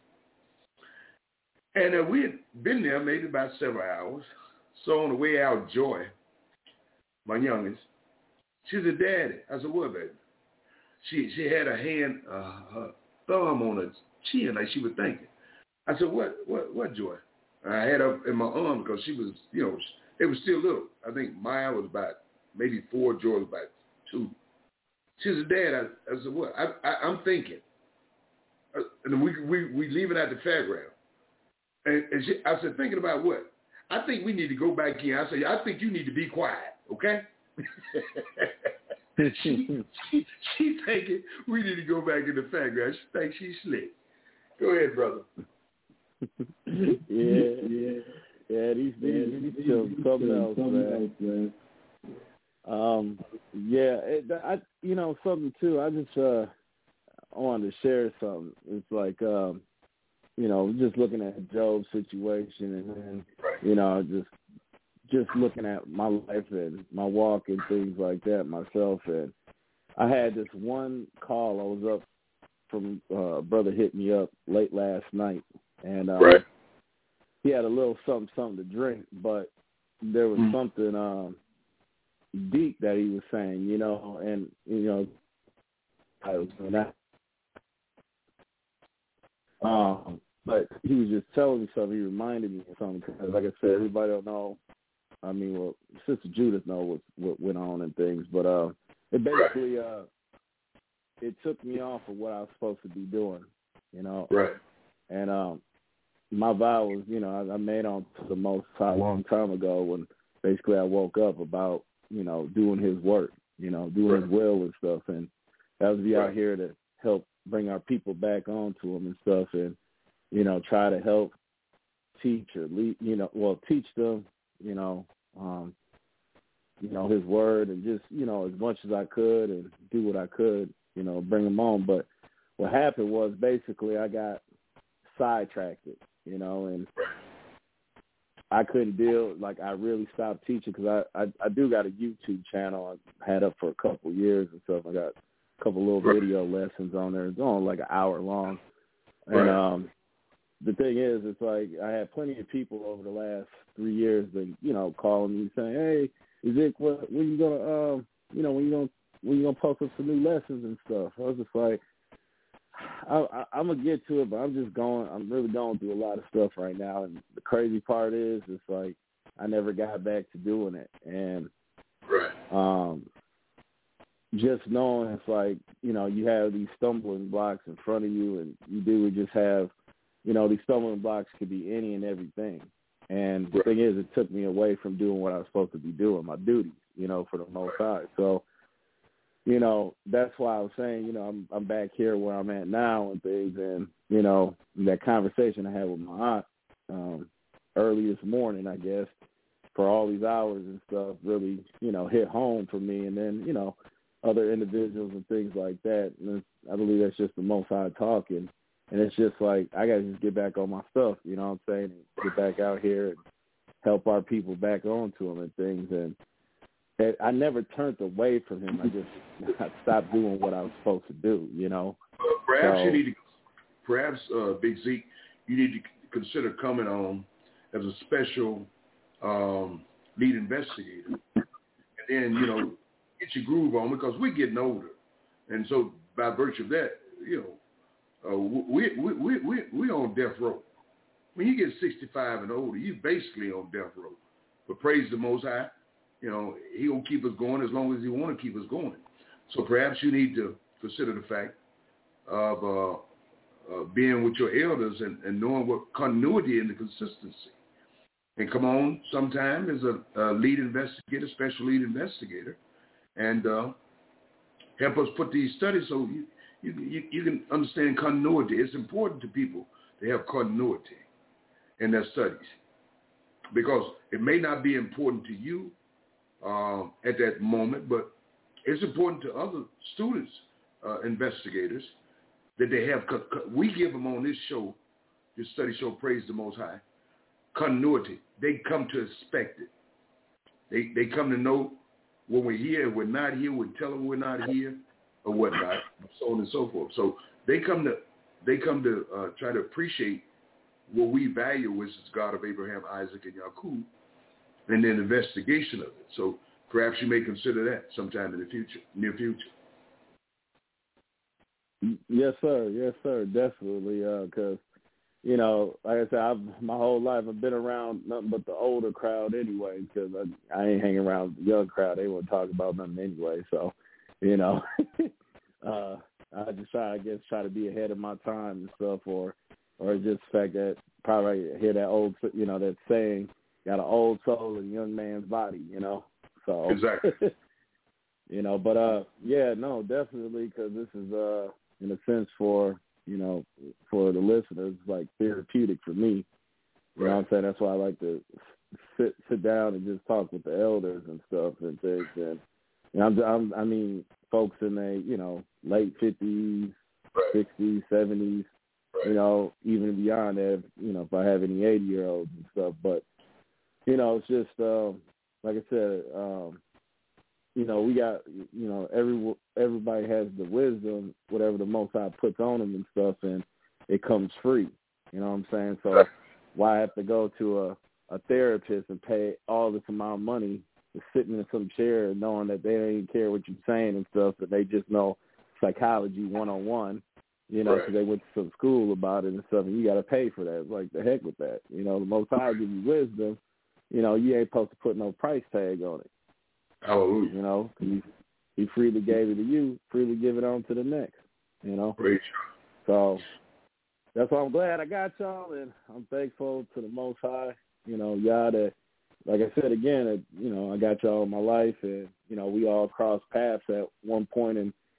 And we had been there maybe about several hours. So on the way out, Joy, my youngest, she said, "Daddy." I said, "What, baby?" She had her hand, her thumb on her chin like she was thinking. I said, What, Joy?" And I had her in my arm because she was, you know, it was still little. I think Maya was about maybe 4, Joy was about 2. She said, "Dad," I said, "What?" I'm thinking. And we leaving at the fairground. And I said, "Thinking about what?" "I think we need to go back in." I said, "I think you need to be quiet, okay?" she thinking we need to go back in the fairground. She thinks she's slick. Go ahead, brother. Yeah. These children, something else, man. You know, something too. I just I wanted to share something. It's like you know, just looking at Job's situation, and then you know, just looking at my life and my walk and things like that myself. And I had this one call. I was up from a brother hit me up late last night, and he had a little something to drink, but there was something deep that he was saying, you know, and you know, I was doing that. But he was just telling me something. He reminded me of something because, like I said, everybody don't know. I mean, well, Sister Judith knows what went on and things, but it basically it took me off of what I was supposed to be doing, you know. Right. And my vow was, you know, I made on to the Most High a long time ago when basically I woke up about, you know, doing His work, you know, doing His will and stuff, and that was to be out here to help bring our people back onto them and stuff, and try to help teach or lead, teach them, his word, and just as much as I could and do what I could, bring them on. But what happened was basically I got sidetracked, and I couldn't deal. Like, I really stopped teaching because I do got a YouTube channel I had up for a couple years and stuff. I got a couple little video lessons on there. It's only like an hour long. And the thing is, it's like I had plenty of people over the last 3 years that, calling me saying, "Hey, Zeke, when you gonna when you gonna post up some new lessons and stuff?" I was just like, I'm gonna get to it, but I'm really going through a lot of stuff right now. And the crazy part is, it's like I never got back to doing it. And just knowing it's like, you have these stumbling blocks in front of you, and you do just have, these stumbling blocks could be any and everything. And the thing is, it took me away from doing what I was supposed to be doing, my duties, for the most part. So, that's why I was saying, I'm back here where I'm at now and things. And, that conversation I had with my aunt early this morning, I guess, for all these hours and stuff really, hit home for me. And then, other individuals and things like that. And I believe that's just the Most High talking. And it's just like, I got to just get back on my stuff, you know what I'm saying? And get back out here and help our people back onto them and things. And I never turned away from him. I stopped doing what I was supposed to do, Perhaps Big Zeke, you need to consider coming on as a special lead investigator. And then, get your groove on, because we're getting older. And so by virtue of that, we on death row. When you get 65 and older, you basically on death row. But praise the Most High, he gonna keep us going as long as he want to keep us going. So perhaps you need to consider the fact of being with your elders and knowing what continuity and the consistency. And come on sometime as a lead investigator, special lead investigator, and help us put these studies so you can understand continuity. It's important to people to have continuity in their studies, because it may not be important to you at that moment, but it's important to other students, investigators, that they have. We give them on this show, this study show, Praise the Most High, continuity. They come to expect it. They come to know when we're here, we're not here, we tell them we're not here, or whatnot, so on and so forth. So they come to try to appreciate what we value, which is God of Abraham, Isaac, and Yaqub, and then investigation of it. So perhaps you may consider that sometime in the future, near future. Yes, sir, definitely. Because like I said, my whole life I've been around nothing but the older crowd anyway. Because I ain't hanging around the young crowd; they won't talk about nothing anyway. So, I just try to be ahead of my time and stuff, or just the fact that probably hear that old, that saying, got an old soul in a young man's body, So exactly. But definitely, because this is in a sense for for the listeners, like therapeutic for me. You know what I'm saying? That's why I like to sit down and just talk with the elders and stuff and things. And I mean, folks in their late 50s, 60s, 70s, even beyond that. If I have any 80-year-olds and stuff, but it's just like I said. We got, everybody has the wisdom, whatever the Most High puts on them and stuff, and it comes free. You know what I'm saying? So why have to go to a therapist and pay all this amount of money to sitting in some chair and knowing that they don't even care what you're saying and stuff, that they just know psychology 101, because they went to some school about it and stuff, and you got to pay for that. It's like, the heck with that. The Most High give you wisdom. You ain't supposed to put no price tag on it. Hallelujah. He freely gave it to you, freely give it on to the next, Great. So that's why I'm glad I got y'all, and I'm thankful to the Most High, y'all that, like I said again, I got y'all in my life, and, we all crossed paths at one point in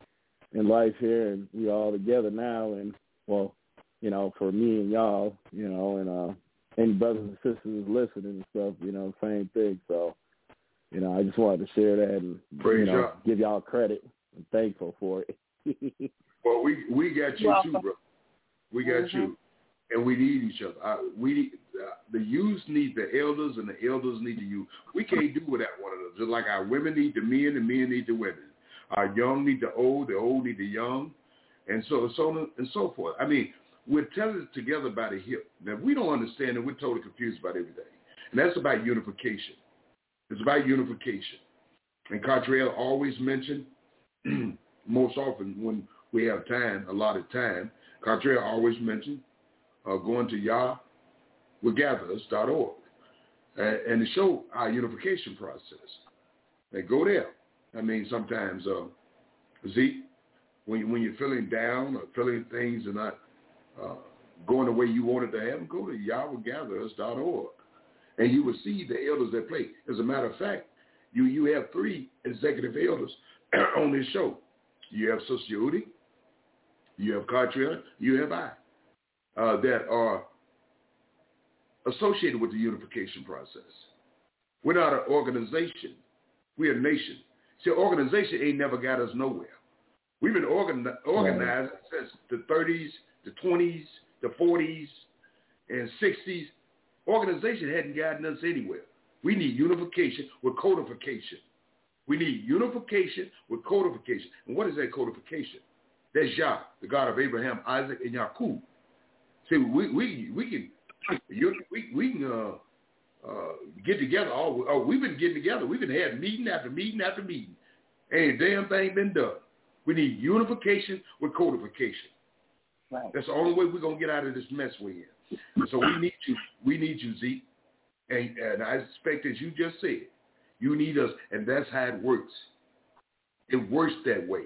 in life here, and we all together now. And well, you know, for me and y'all, you know, and any brothers and sisters listening and stuff, you know, same thing. So, you know, I just wanted to share that and Praise you know, God. give y'all credit. I'm thankful for it. Well, we got you too, bro. We got you, and we need each other. The youth need the elders, and the elders need the youth. We can't do without one another. Just like our women need the men need the women. Our young need the old need the young, and so on and so forth. I mean, we're telling it together by the hip. Now, if we don't understand it, we're totally confused about everything. And that's about unification. It's about unification. And Cottrell always mentioned, most often when we have time, allotted time, Cottrell always mentioned going to YahWillGatherUs.org and to show our unification process. They go there. I mean, sometimes, Zeke, when you're feeling down or feeling things are not going the way you wanted to have them, go to YahWillGatherUs.org, and you will see the elders that play. As a matter of fact, you have 3 executive elders on this show. You have Sister Udi, you have Cottrell, you have I, that are associated with the unification process. We're not an organization. We're a nation. See, organization ain't never got us nowhere. We've been organized since the 30s, the 20s, the 40s, and 60s. Organization hadn't gotten us anywhere. We need unification with codification. We need unification with codification. And what is that codification? That's Yah, the God of Abraham, Isaac, and Yaqub. See, we can get together. We've been getting together. We've been having meeting after meeting after meeting. Ain't a damn thing been done. We need unification with codification. Right. That's the only way we're gonna get out of this mess we're in. So we need you. We need you, Zeke. And I expect, as you just said, you need us, and that's how it works. It works that way.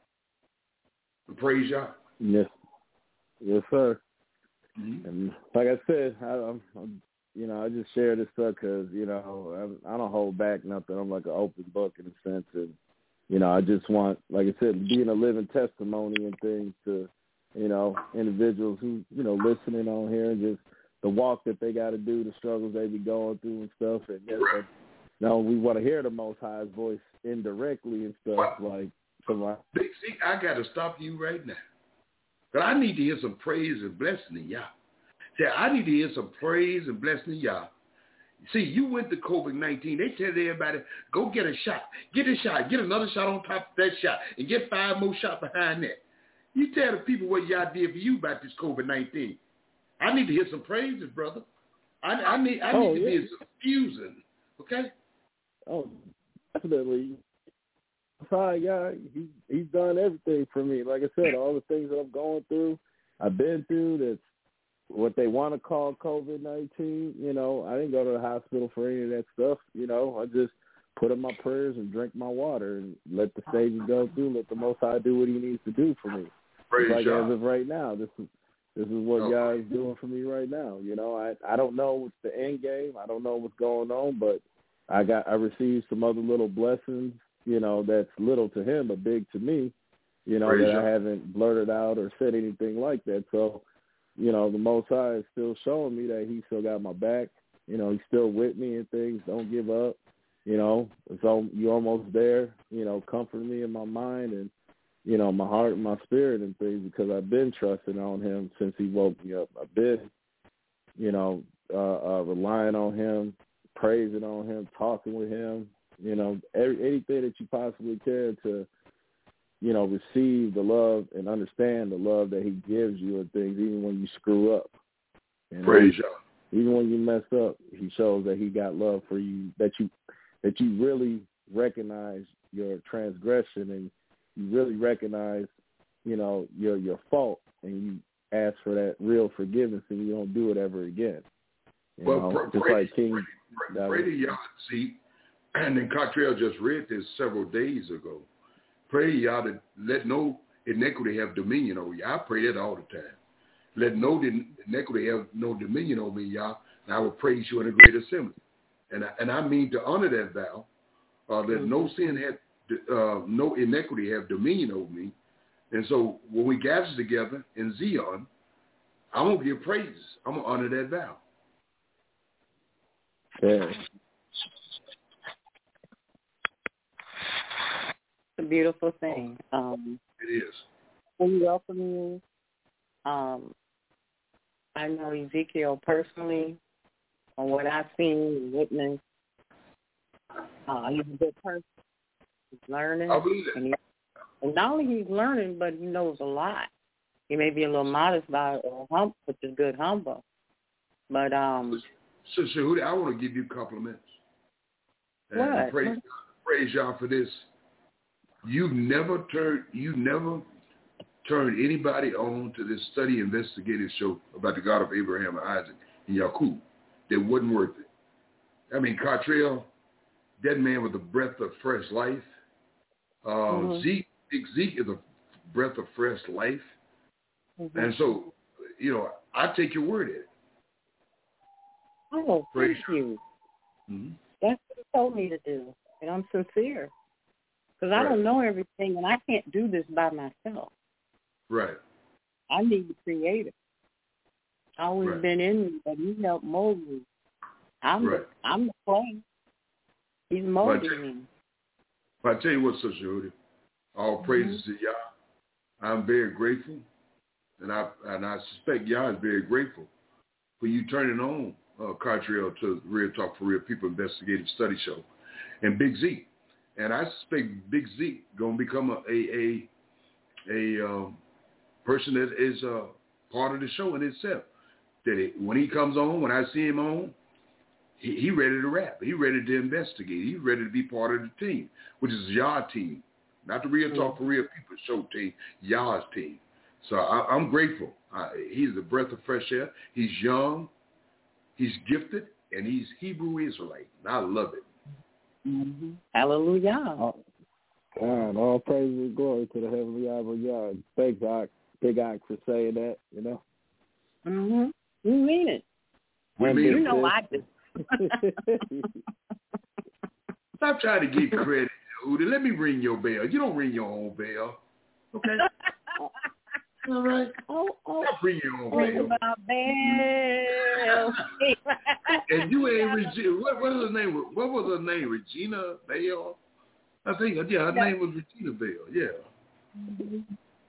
Praise Yah. Yes, sir. Mm-hmm. And like I said, I'm I just share this stuff because I don't hold back nothing. I'm like an open book in a sense, and I just want, like I said, being a living testimony and things to individuals who listening on here, and just the walk that they got to do, the struggles they be going through and stuff, and we want to hear the Most High's voice indirectly and stuff Big C, I got to stop you right now. But I need to hear some praise and blessing in Yah. See, I need to hear some praise and blessing in Yah. See, you went to COVID-19. They tell everybody, go get a shot. Get a shot. Get another shot on top of that shot. And get 5 more shots behind that. You tell the people what Yah did for you about this COVID-19. I need to hear some praises, brother. I need to hear some fusing. Okay? Oh, definitely. Sorry, God, he's done everything for me. Like I said, all the things that I'm going through, I've been through, that's what they want to call COVID-19. I didn't go to the hospital for any of that stuff. I just put in my prayers and drink my water and let the stages go through, let the Most High do what he needs to do for me. Like as of right now, this is what Yah is doing for me right now. I don't know what's the end game. I don't know what's going on, but I received some other little blessings, that's little to him but big to me, that I haven't blurted out or said anything like that. So, the Most High is still showing me that he still got my back. He's still with me and things. Don't give up. So you're almost there, comforting me in my mind and, my heart and my spirit and things, because I've been trusting on him since he woke me up. I've been, relying on him, praising on him, talking with him, anything that you possibly can to, receive the love and understand the love that he gives you and things, even when you screw up. Praise Yah. Even when you mess up, he shows that he got love for you, that you really recognize your transgression and you really recognize, your fault, and you ask for that real forgiveness and you don't do it ever again. Pray to Yah, see, and then Cottrell just read this several days ago. Pray to Yah to let no iniquity have dominion over you. I pray that all the time. Let no iniquity have no dominion over me, Yah, and I will praise you in a great assembly. And I mean to honor that vow, that no sin had, no iniquity have dominion over me. And so when we gather together in Zion, I'm going to give praises. I'm going to honor that vow. Yeah. It's a beautiful thing. It is. We welcome you. I know Ezekiel personally, on what I've seen and witnessed. He's a good person. He's learning. I believe it. And not only he's learning, but he knows a lot. He may be a little modest about it, or humble, which is good, humble. But So Hootie, I want to give you compliments. And what? Praise y'all for this. You never turned anybody on to this study investigative show about the God of Abraham and Isaac and Yaakov that wasn't worth it. I mean, Cartrell, that man with a breath of fresh life. Big Zeke is a breath of fresh life. And so, I take your word at it. Oh, thank you. Mm-hmm. That's what he told me to do, and I'm sincere. Because I don't know everything, and I can't do this by myself. Right. I need the Creator. I've always been in me, but he helped mold me. I'm the clay. He's molding me. But I tell you what, Sister Hootie, all praises to Yah. I'm very grateful, and I suspect Yah is very grateful for you turning on Cartrell to Real Talk for Real People Investigative Study Show and Big Z. And I suspect Big Z going to become a person that is part of the show in itself. That when he comes on, when I see him on, he ready to rap. He ready to investigate. He ready to be part of the team, which is Yah team, not the Real Talk for Real People show team, Yah's team. So I'm grateful. He's a breath of fresh air. He's young, he's gifted, and he's Hebrew Israelite. And I love it. Mm-hmm. Hallelujah. God, all praise and glory to the heavenly Yah. Thanks, Big Ox, for saying that, You mean it. We mean you know I do. Stop trying to get credit, Hootie. Let me ring your bell. You don't ring your own bell. Okay? All right? Stop ring your own bell. My bell. And you ain't Regina. What was her name? What was her name? Regina Bell? I think, her name was Regina Bell. Yeah.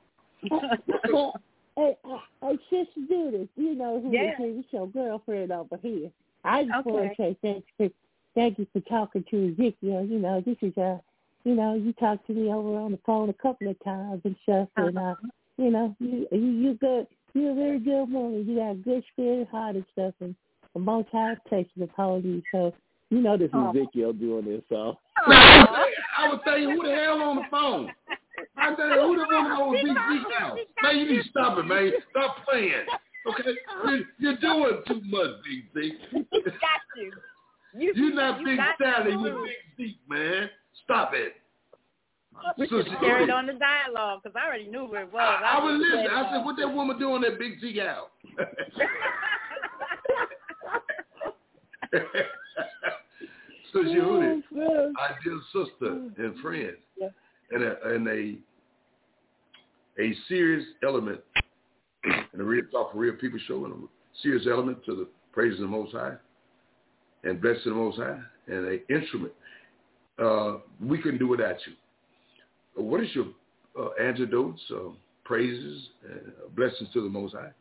Hey, Sister Judith, you know who is here. It's your girlfriend over here. I just want to say thank you for talking to Ezekiel. This is you talked to me over on the phone a couple of times and stuff, and you good. You're a very good woman. You got a good spirit, heart, and stuff, and the Most High takes it upon you. So this is Ezekiel doing this, so. I would tell you who the hell on the phone. I tell you who the one that was Big Zeke out. Man, you need to stop it, man. Stop playing. Okay, you're doing too much, Big Zeke. Got you. You're not Big Sally. You're Big Zeke, man. Stop it. We should have carried on the dialogue because I already knew where it was. I was listening. I said, what that woman doing that Big Zeke out? So Yehudi, our dear sister and friend, and a serious element in the Real Talk for Real People show, and a serious element to the praise of the Most High and blessing the Most High, and an instrument. We couldn't do without you. What is your antidotes, praises, and blessings to the Most High?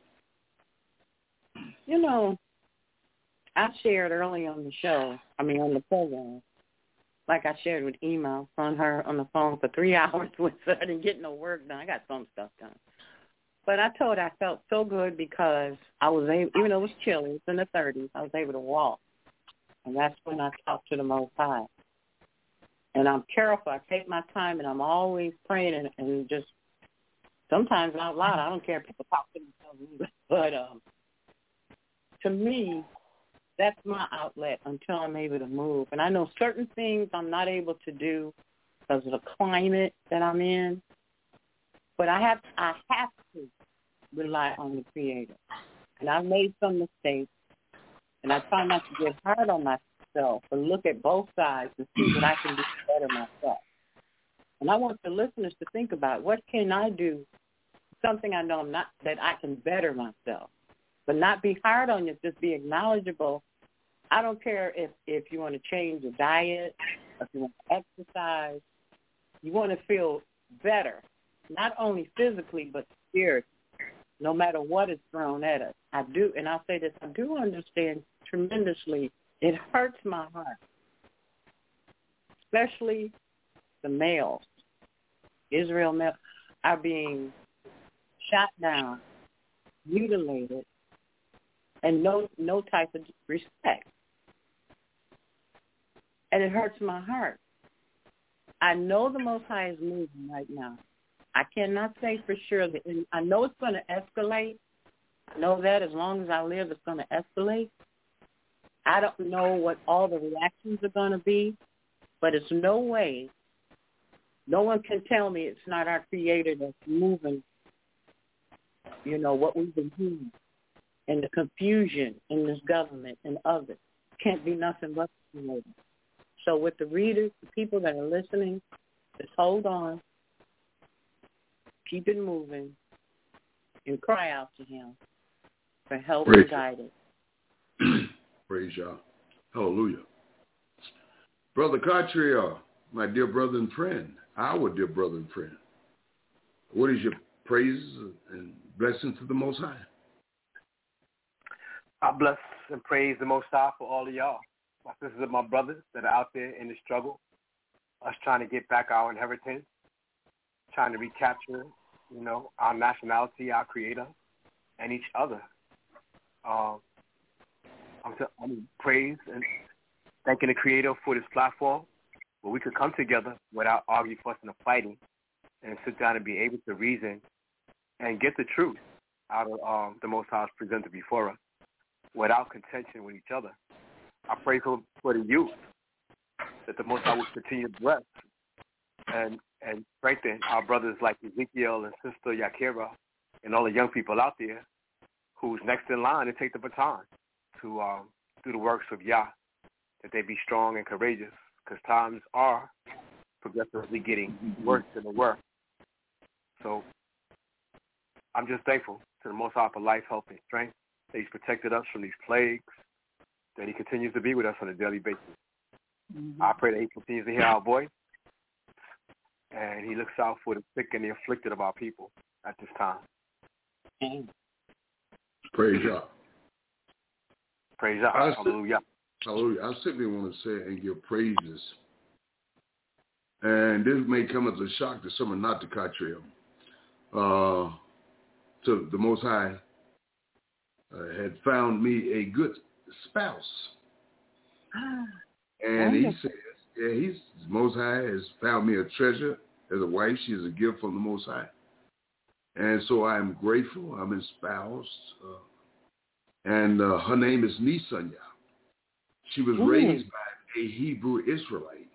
I shared early on the program, like I shared with Ema, on the phone for 3 hours with her. I didn't get no work done. I got some stuff done. But I told her I felt so good because I was able, even though it was chilly, it's in the 30s, I was able to walk. And that's when I talked to the Most High. And I'm careful. I take my time, and I'm always praying and just sometimes out loud. I don't care if people talk to themselves, but to me, that's my outlet until I'm able to move. And I know certain things I'm not able to do because of the climate that I'm in, but I have to rely on the Creator. And I've made some mistakes, and I try not to get hard on myself, but look at both sides and see what I can do better myself. And I want the listeners to think about, what can I do, something I know I'm not, that I can better myself, but not be hard on you, just be acknowledgeable. I don't care if you want to change your diet, if you want to exercise, you want to feel better, not only physically but spiritually, no matter what is thrown at us. I do, and I'll say this, I do understand tremendously. It hurts my heart, especially the males. Israel males are being shot down, mutilated, and no type of respect. And it hurts my heart. I know the Most High is moving right now. I cannot say for sure that I know it's going to escalate. I know that as long as I live, it's going to escalate. I don't know what all the reactions are going to be, but it's no way. No one can tell me it's not our Creator that's moving, what we've been doing. And the confusion in this government and others can't be nothing but the Creator. So with the readers, the people that are listening, just hold on, keep it moving, and cry out to Him for help and guidance. Praise y'all. Hallelujah. Brother Cottrell, my dear brother and friend, our dear brother and friend, what is your praise and blessing to the Most High? I bless and praise the Most High for all of y'all, my sisters and my brothers that are out there in the struggle, us trying to get back our inheritance, trying to recapture, our nationality, our Creator, and each other. I'm praise and thanking the Creator for this platform where we could come together without arguing, fussing, or fighting, and sit down and be able to reason and get the truth out of the Most High presented before us without contention with each other. I pray for the youth that the Most High will continue to bless and strengthen our brothers like Ezekiel and Sister Yakira and all the young people out there who's next in line to take the baton to do the works of Yah, that they be strong and courageous, because times are progressively getting worse and worse. So I'm just thankful to the Most High for life, health, and strength, that He's protected us from these plagues, that He continues to be with us on a daily basis. Mm-hmm. I pray that He continues to hear our voice, and He looks out for the sick and the afflicted of our people at this time. Mm-hmm. Praise Yah. Praise Yah. Hallelujah. Hallelujah. I simply want to say and give praises. And this may come as a shock to some, not to Cottrell. To the Most High had found me a good spouse. And He says, Most High has found me a treasure as a wife. She is a gift from the Most High. And so I am grateful. I'm espoused. And her name is Nisanya. She was raised by a Hebrew Israelite.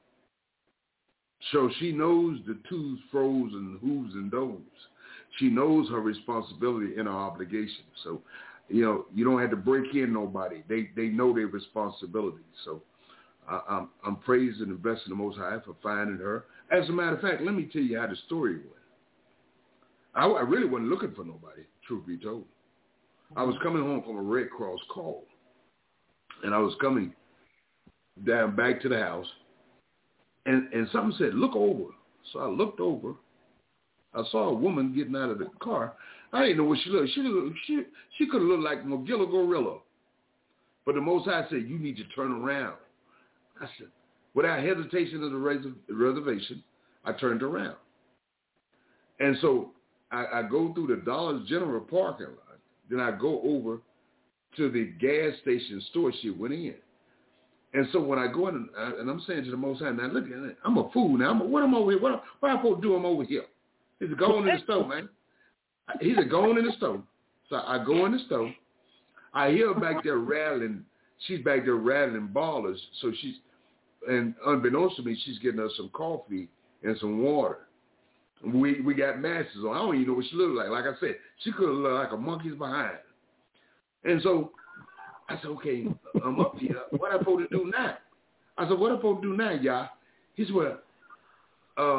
So she knows the twos, fro's, and who's and don'ts. She knows her responsibility and her obligation. So, you don't have to break in nobody. They know their responsibility. So I'm praising and blessing the Most High for finding her. As a matter of fact, let me tell you how the story went. I really wasn't looking for nobody, truth be told. I was coming home from a Red Cross call, and I was coming down back to the house, and something said, look over. So I looked over. I saw a woman getting out of the car. I didn't know what she looked. She could have looked like Mogilla Gorilla. But the Most High said, you need to turn around. I said, without hesitation of the reservation, I turned around. And so I go through the Dollar General parking lot. Then I go over to the gas station store she went in. And so when I go in, and I'm saying to the Most High, now look at it, I'm a fool now. What am I over here? What am I supposed to do? I'm over here. He said, go on in the stove, man. He said, go on in the stove. So I go in the stove. I hear her back there rattling. She's back there rattling ballers. So and unbeknownst to me, she's getting us some coffee and some water. We got masks on. I don't even know what she looked like. Like I said, she could have looked like a monkey's behind. And so I said, okay, I'm up here. What am I supposed to do now? I said, what am I supposed to do now, y'all? He said, well,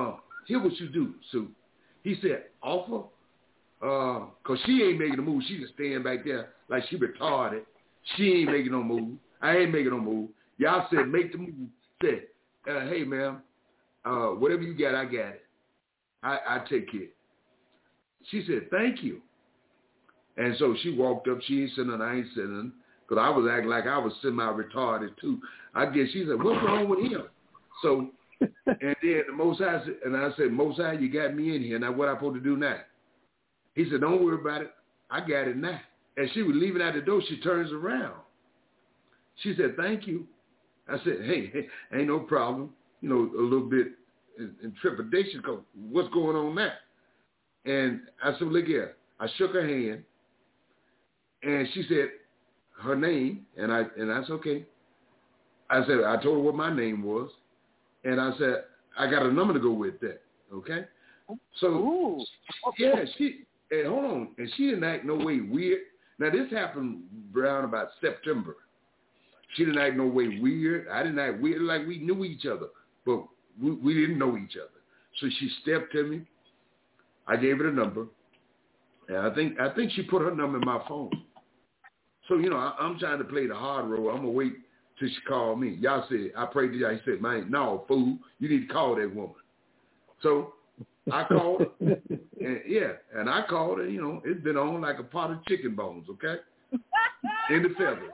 Here's what you do, Sue. He said, offer, because she ain't making a move. She just staying back there like she retarded. She ain't making no move. I ain't making no move. Y'all said, make the move. Said, hey, ma'am, whatever you got, I got it. I take care. She said, thank you. And so she walked up. She ain't said nothing. I ain't said nothing. Because I was acting like I was semi-retarded, too. I guess she said, what's wrong with him? So, and then the Most High said, and I said, Most High, you got me in here. Now what I supposed to do now? He said, don't worry about it. I got it now. And she was leaving out the door. She turns around. She said, thank you. I said, hey, ain't no problem. You know, a little bit in trepidation because what's going on now? And I said, look here. I shook her hand. And she said her name. And I said, okay. I told her what my name was. And I said, I got a number to go with that. Okay? So, yeah, and hold on. And she didn't act no way weird. Now, this happened around about September. She didn't act no way weird. I didn't act weird like we knew each other. But we didn't know each other. So she stepped to me. I gave her the number. And I think she put her number in my phone. So, you know, I'm trying to play the hard role. I'm going to wait till she called me. Y'all said, I prayed to y'all. He said, man, no, fool. You need to call that woman. So I called her. And I called her. You know, it's been on like a pot of chicken bones, okay? In the feathers.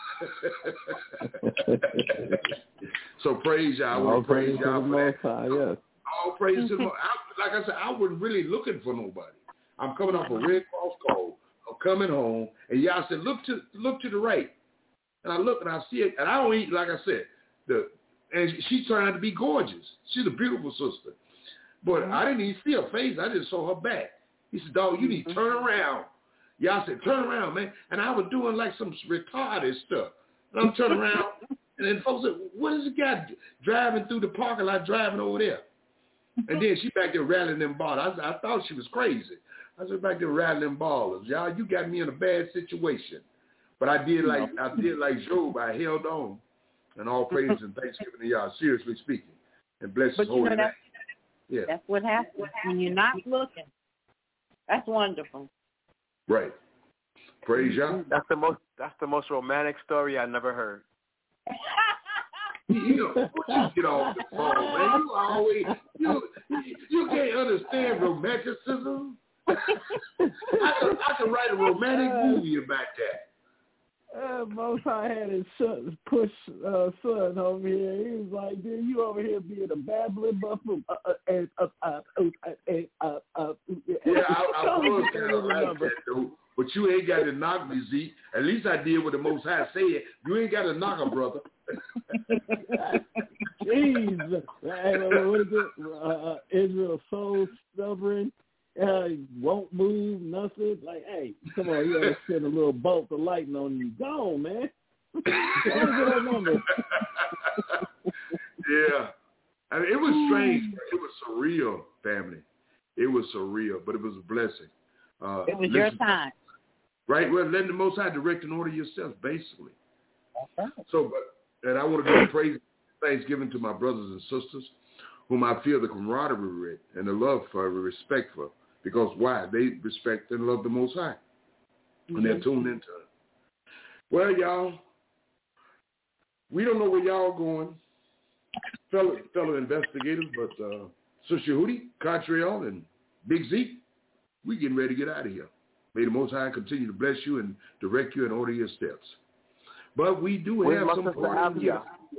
So praise y'all. All praise y'all to the Most High, yes. All praise to the Most High. Like I said, I wasn't really looking for nobody. I'm coming off a Red Cross call. I'm coming home, and y'all said, look to the right. And I look and I see it, and I don't eat, like I said, and she's trying to be gorgeous. She's a beautiful sister. But I didn't even see her face. I just saw her back. He said, dog, you need to turn around. Y'all said, turn around, man. And I was doing like some retarded stuff. And I'm turning around, and then folks said, what is the guy driving through the parking lot driving over there? And then she back there rattling them ballers. I thought she was crazy. I was back there rattling ballers. Y'all, you got me in a bad situation. But I did like Job. I held on. And all praise and thanksgiving to y'all, seriously speaking. And bless his holy name. Yeah. That's what happens when you're not looking. That's wonderful. Right. Praise y'all. That's the most romantic story I never heard. You know, you get off the phone, man. You always you can't understand romanticism. I could write a romantic movie about that. Most High had his son over here. He was like, dude, you over here being a babbling buffalo. Yeah, I was kind of like that, though. But you ain't got to knock me, Zeke. At least I did what the Most High said. You ain't got to knock her, brother. Jeez. What is it? Israel so stubborn. Won't move, nothing. Like, hey, come on, you got to send a little bolt of lightning on you. Go on, man. Yeah. I mean, it was strange. It was surreal, family. It was surreal, but it was a blessing. It was your time. Right? Well, letting the Most High direct and order yourself, basically. Okay. So, and I want to give praise and thanksgiving to my brothers and sisters, whom I feel the camaraderie with and the love for, the respect for. Because why? They respect and love the Most High. And they're tuned into it. Well, y'all, we don't know where y'all going, fellow investigators, but Sister Hootie, Catriel, and Big Zeke, we getting ready to get out of here. May the Most High continue to bless you and direct you and order your steps. But we do have some parting gifts.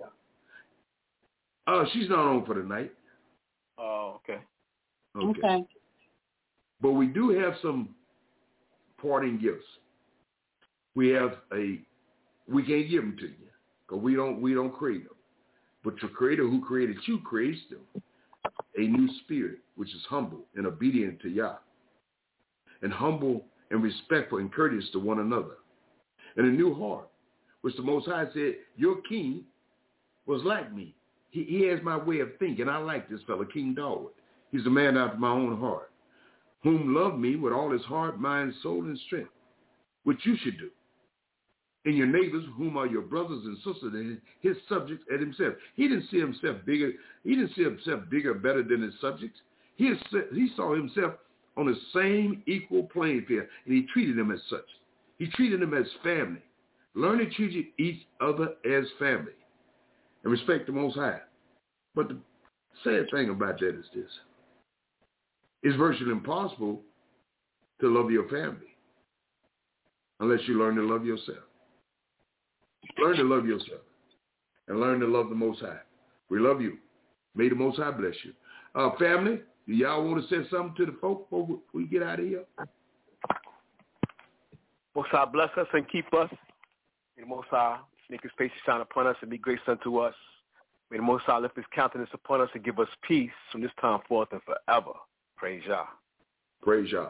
She's not on for the night. Oh, okay. Okay. But we do have some parting gifts. We can't give them to you because we don't create them. But your Creator who created you creates them. A new spirit, which is humble and obedient to Yah, and humble and respectful and courteous to one another. And a new heart, which the Most High said, your king was like me. He has my way of thinking. I like this fellow, King David. He's a man after my own heart, whom loved me with all his heart, mind, soul, and strength, which you should do. And your neighbors, whom are your brothers and sisters, and his subjects and himself. He didn't see himself bigger. He didn't see himself bigger or better than his subjects. He saw himself on the same equal playing field, and he treated them as such. He treated them as family. Learn to treat each other as family and respect the Most High. But the sad thing about that is this. It's virtually impossible to love your family unless you learn to love yourself. Learn to love yourself and learn to love the Most High. We love you. May the Most High bless you. Family, do y'all want to say something to the folk before we get out of here? Most High bless us and keep us. May the Most High make his face to shine upon us and be gracious unto us. May the Most High lift his countenance upon us and give us peace from this time forth and forever. Praise Yah. Praise Yah.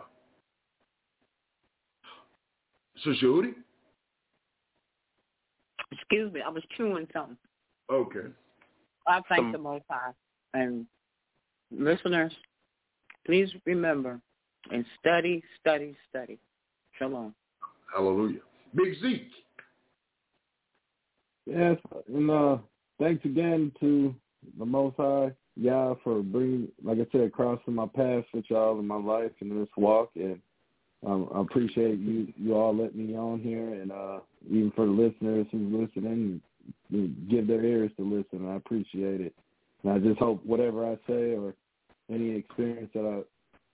Sister Udi? Excuse me, I was chewing something. Okay. I thank the Most High. And listeners, please remember and study, study, study. Shalom. Hallelujah. Big Zeke. Yes, and thanks again to the Most High, Yah, for bringing, like I said, crossing my paths with y'all in my life and in this walk. And I appreciate you all letting me on here, and even for the listeners who's listening, give their ears to listen. I appreciate it. And I just hope whatever I say or any experience that I,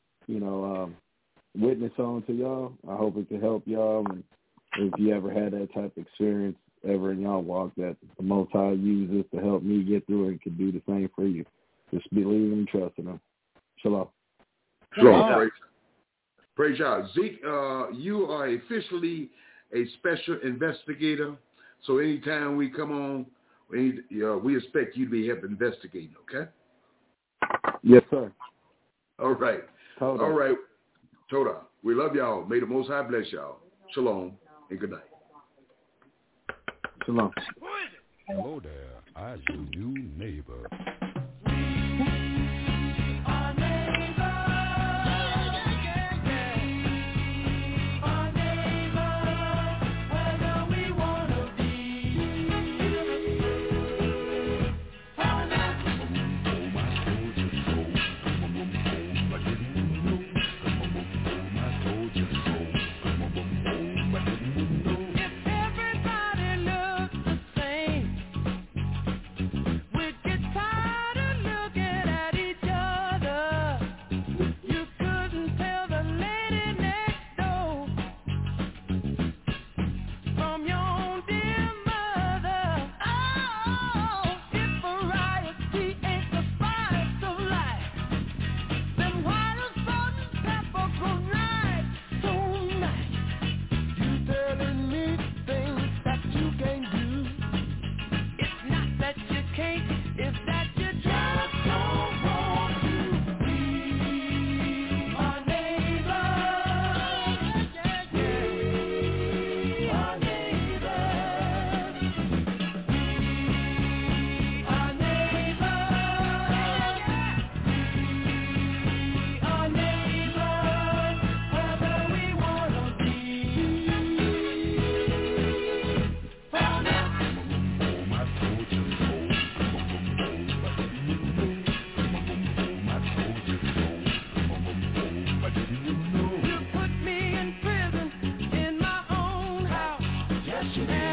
witness on to y'all, I hope it can help y'all. And if you ever had that type of experience ever in y'all walk, that the Most High uses to help me get through it and can do the same for you. Just believe and trust in him. Shalom. Shalom. Praise God. Zeke, you are officially a special investigator. So anytime we come on, we expect you to be helping investigating, okay? Yes, sir. All right. Toda. All right. Toda. We love y'all. May the Most High bless y'all. Shalom and good night. Shalom. Hello there. I'm your new neighbor. You put me in prison in my own house. Yes, you did.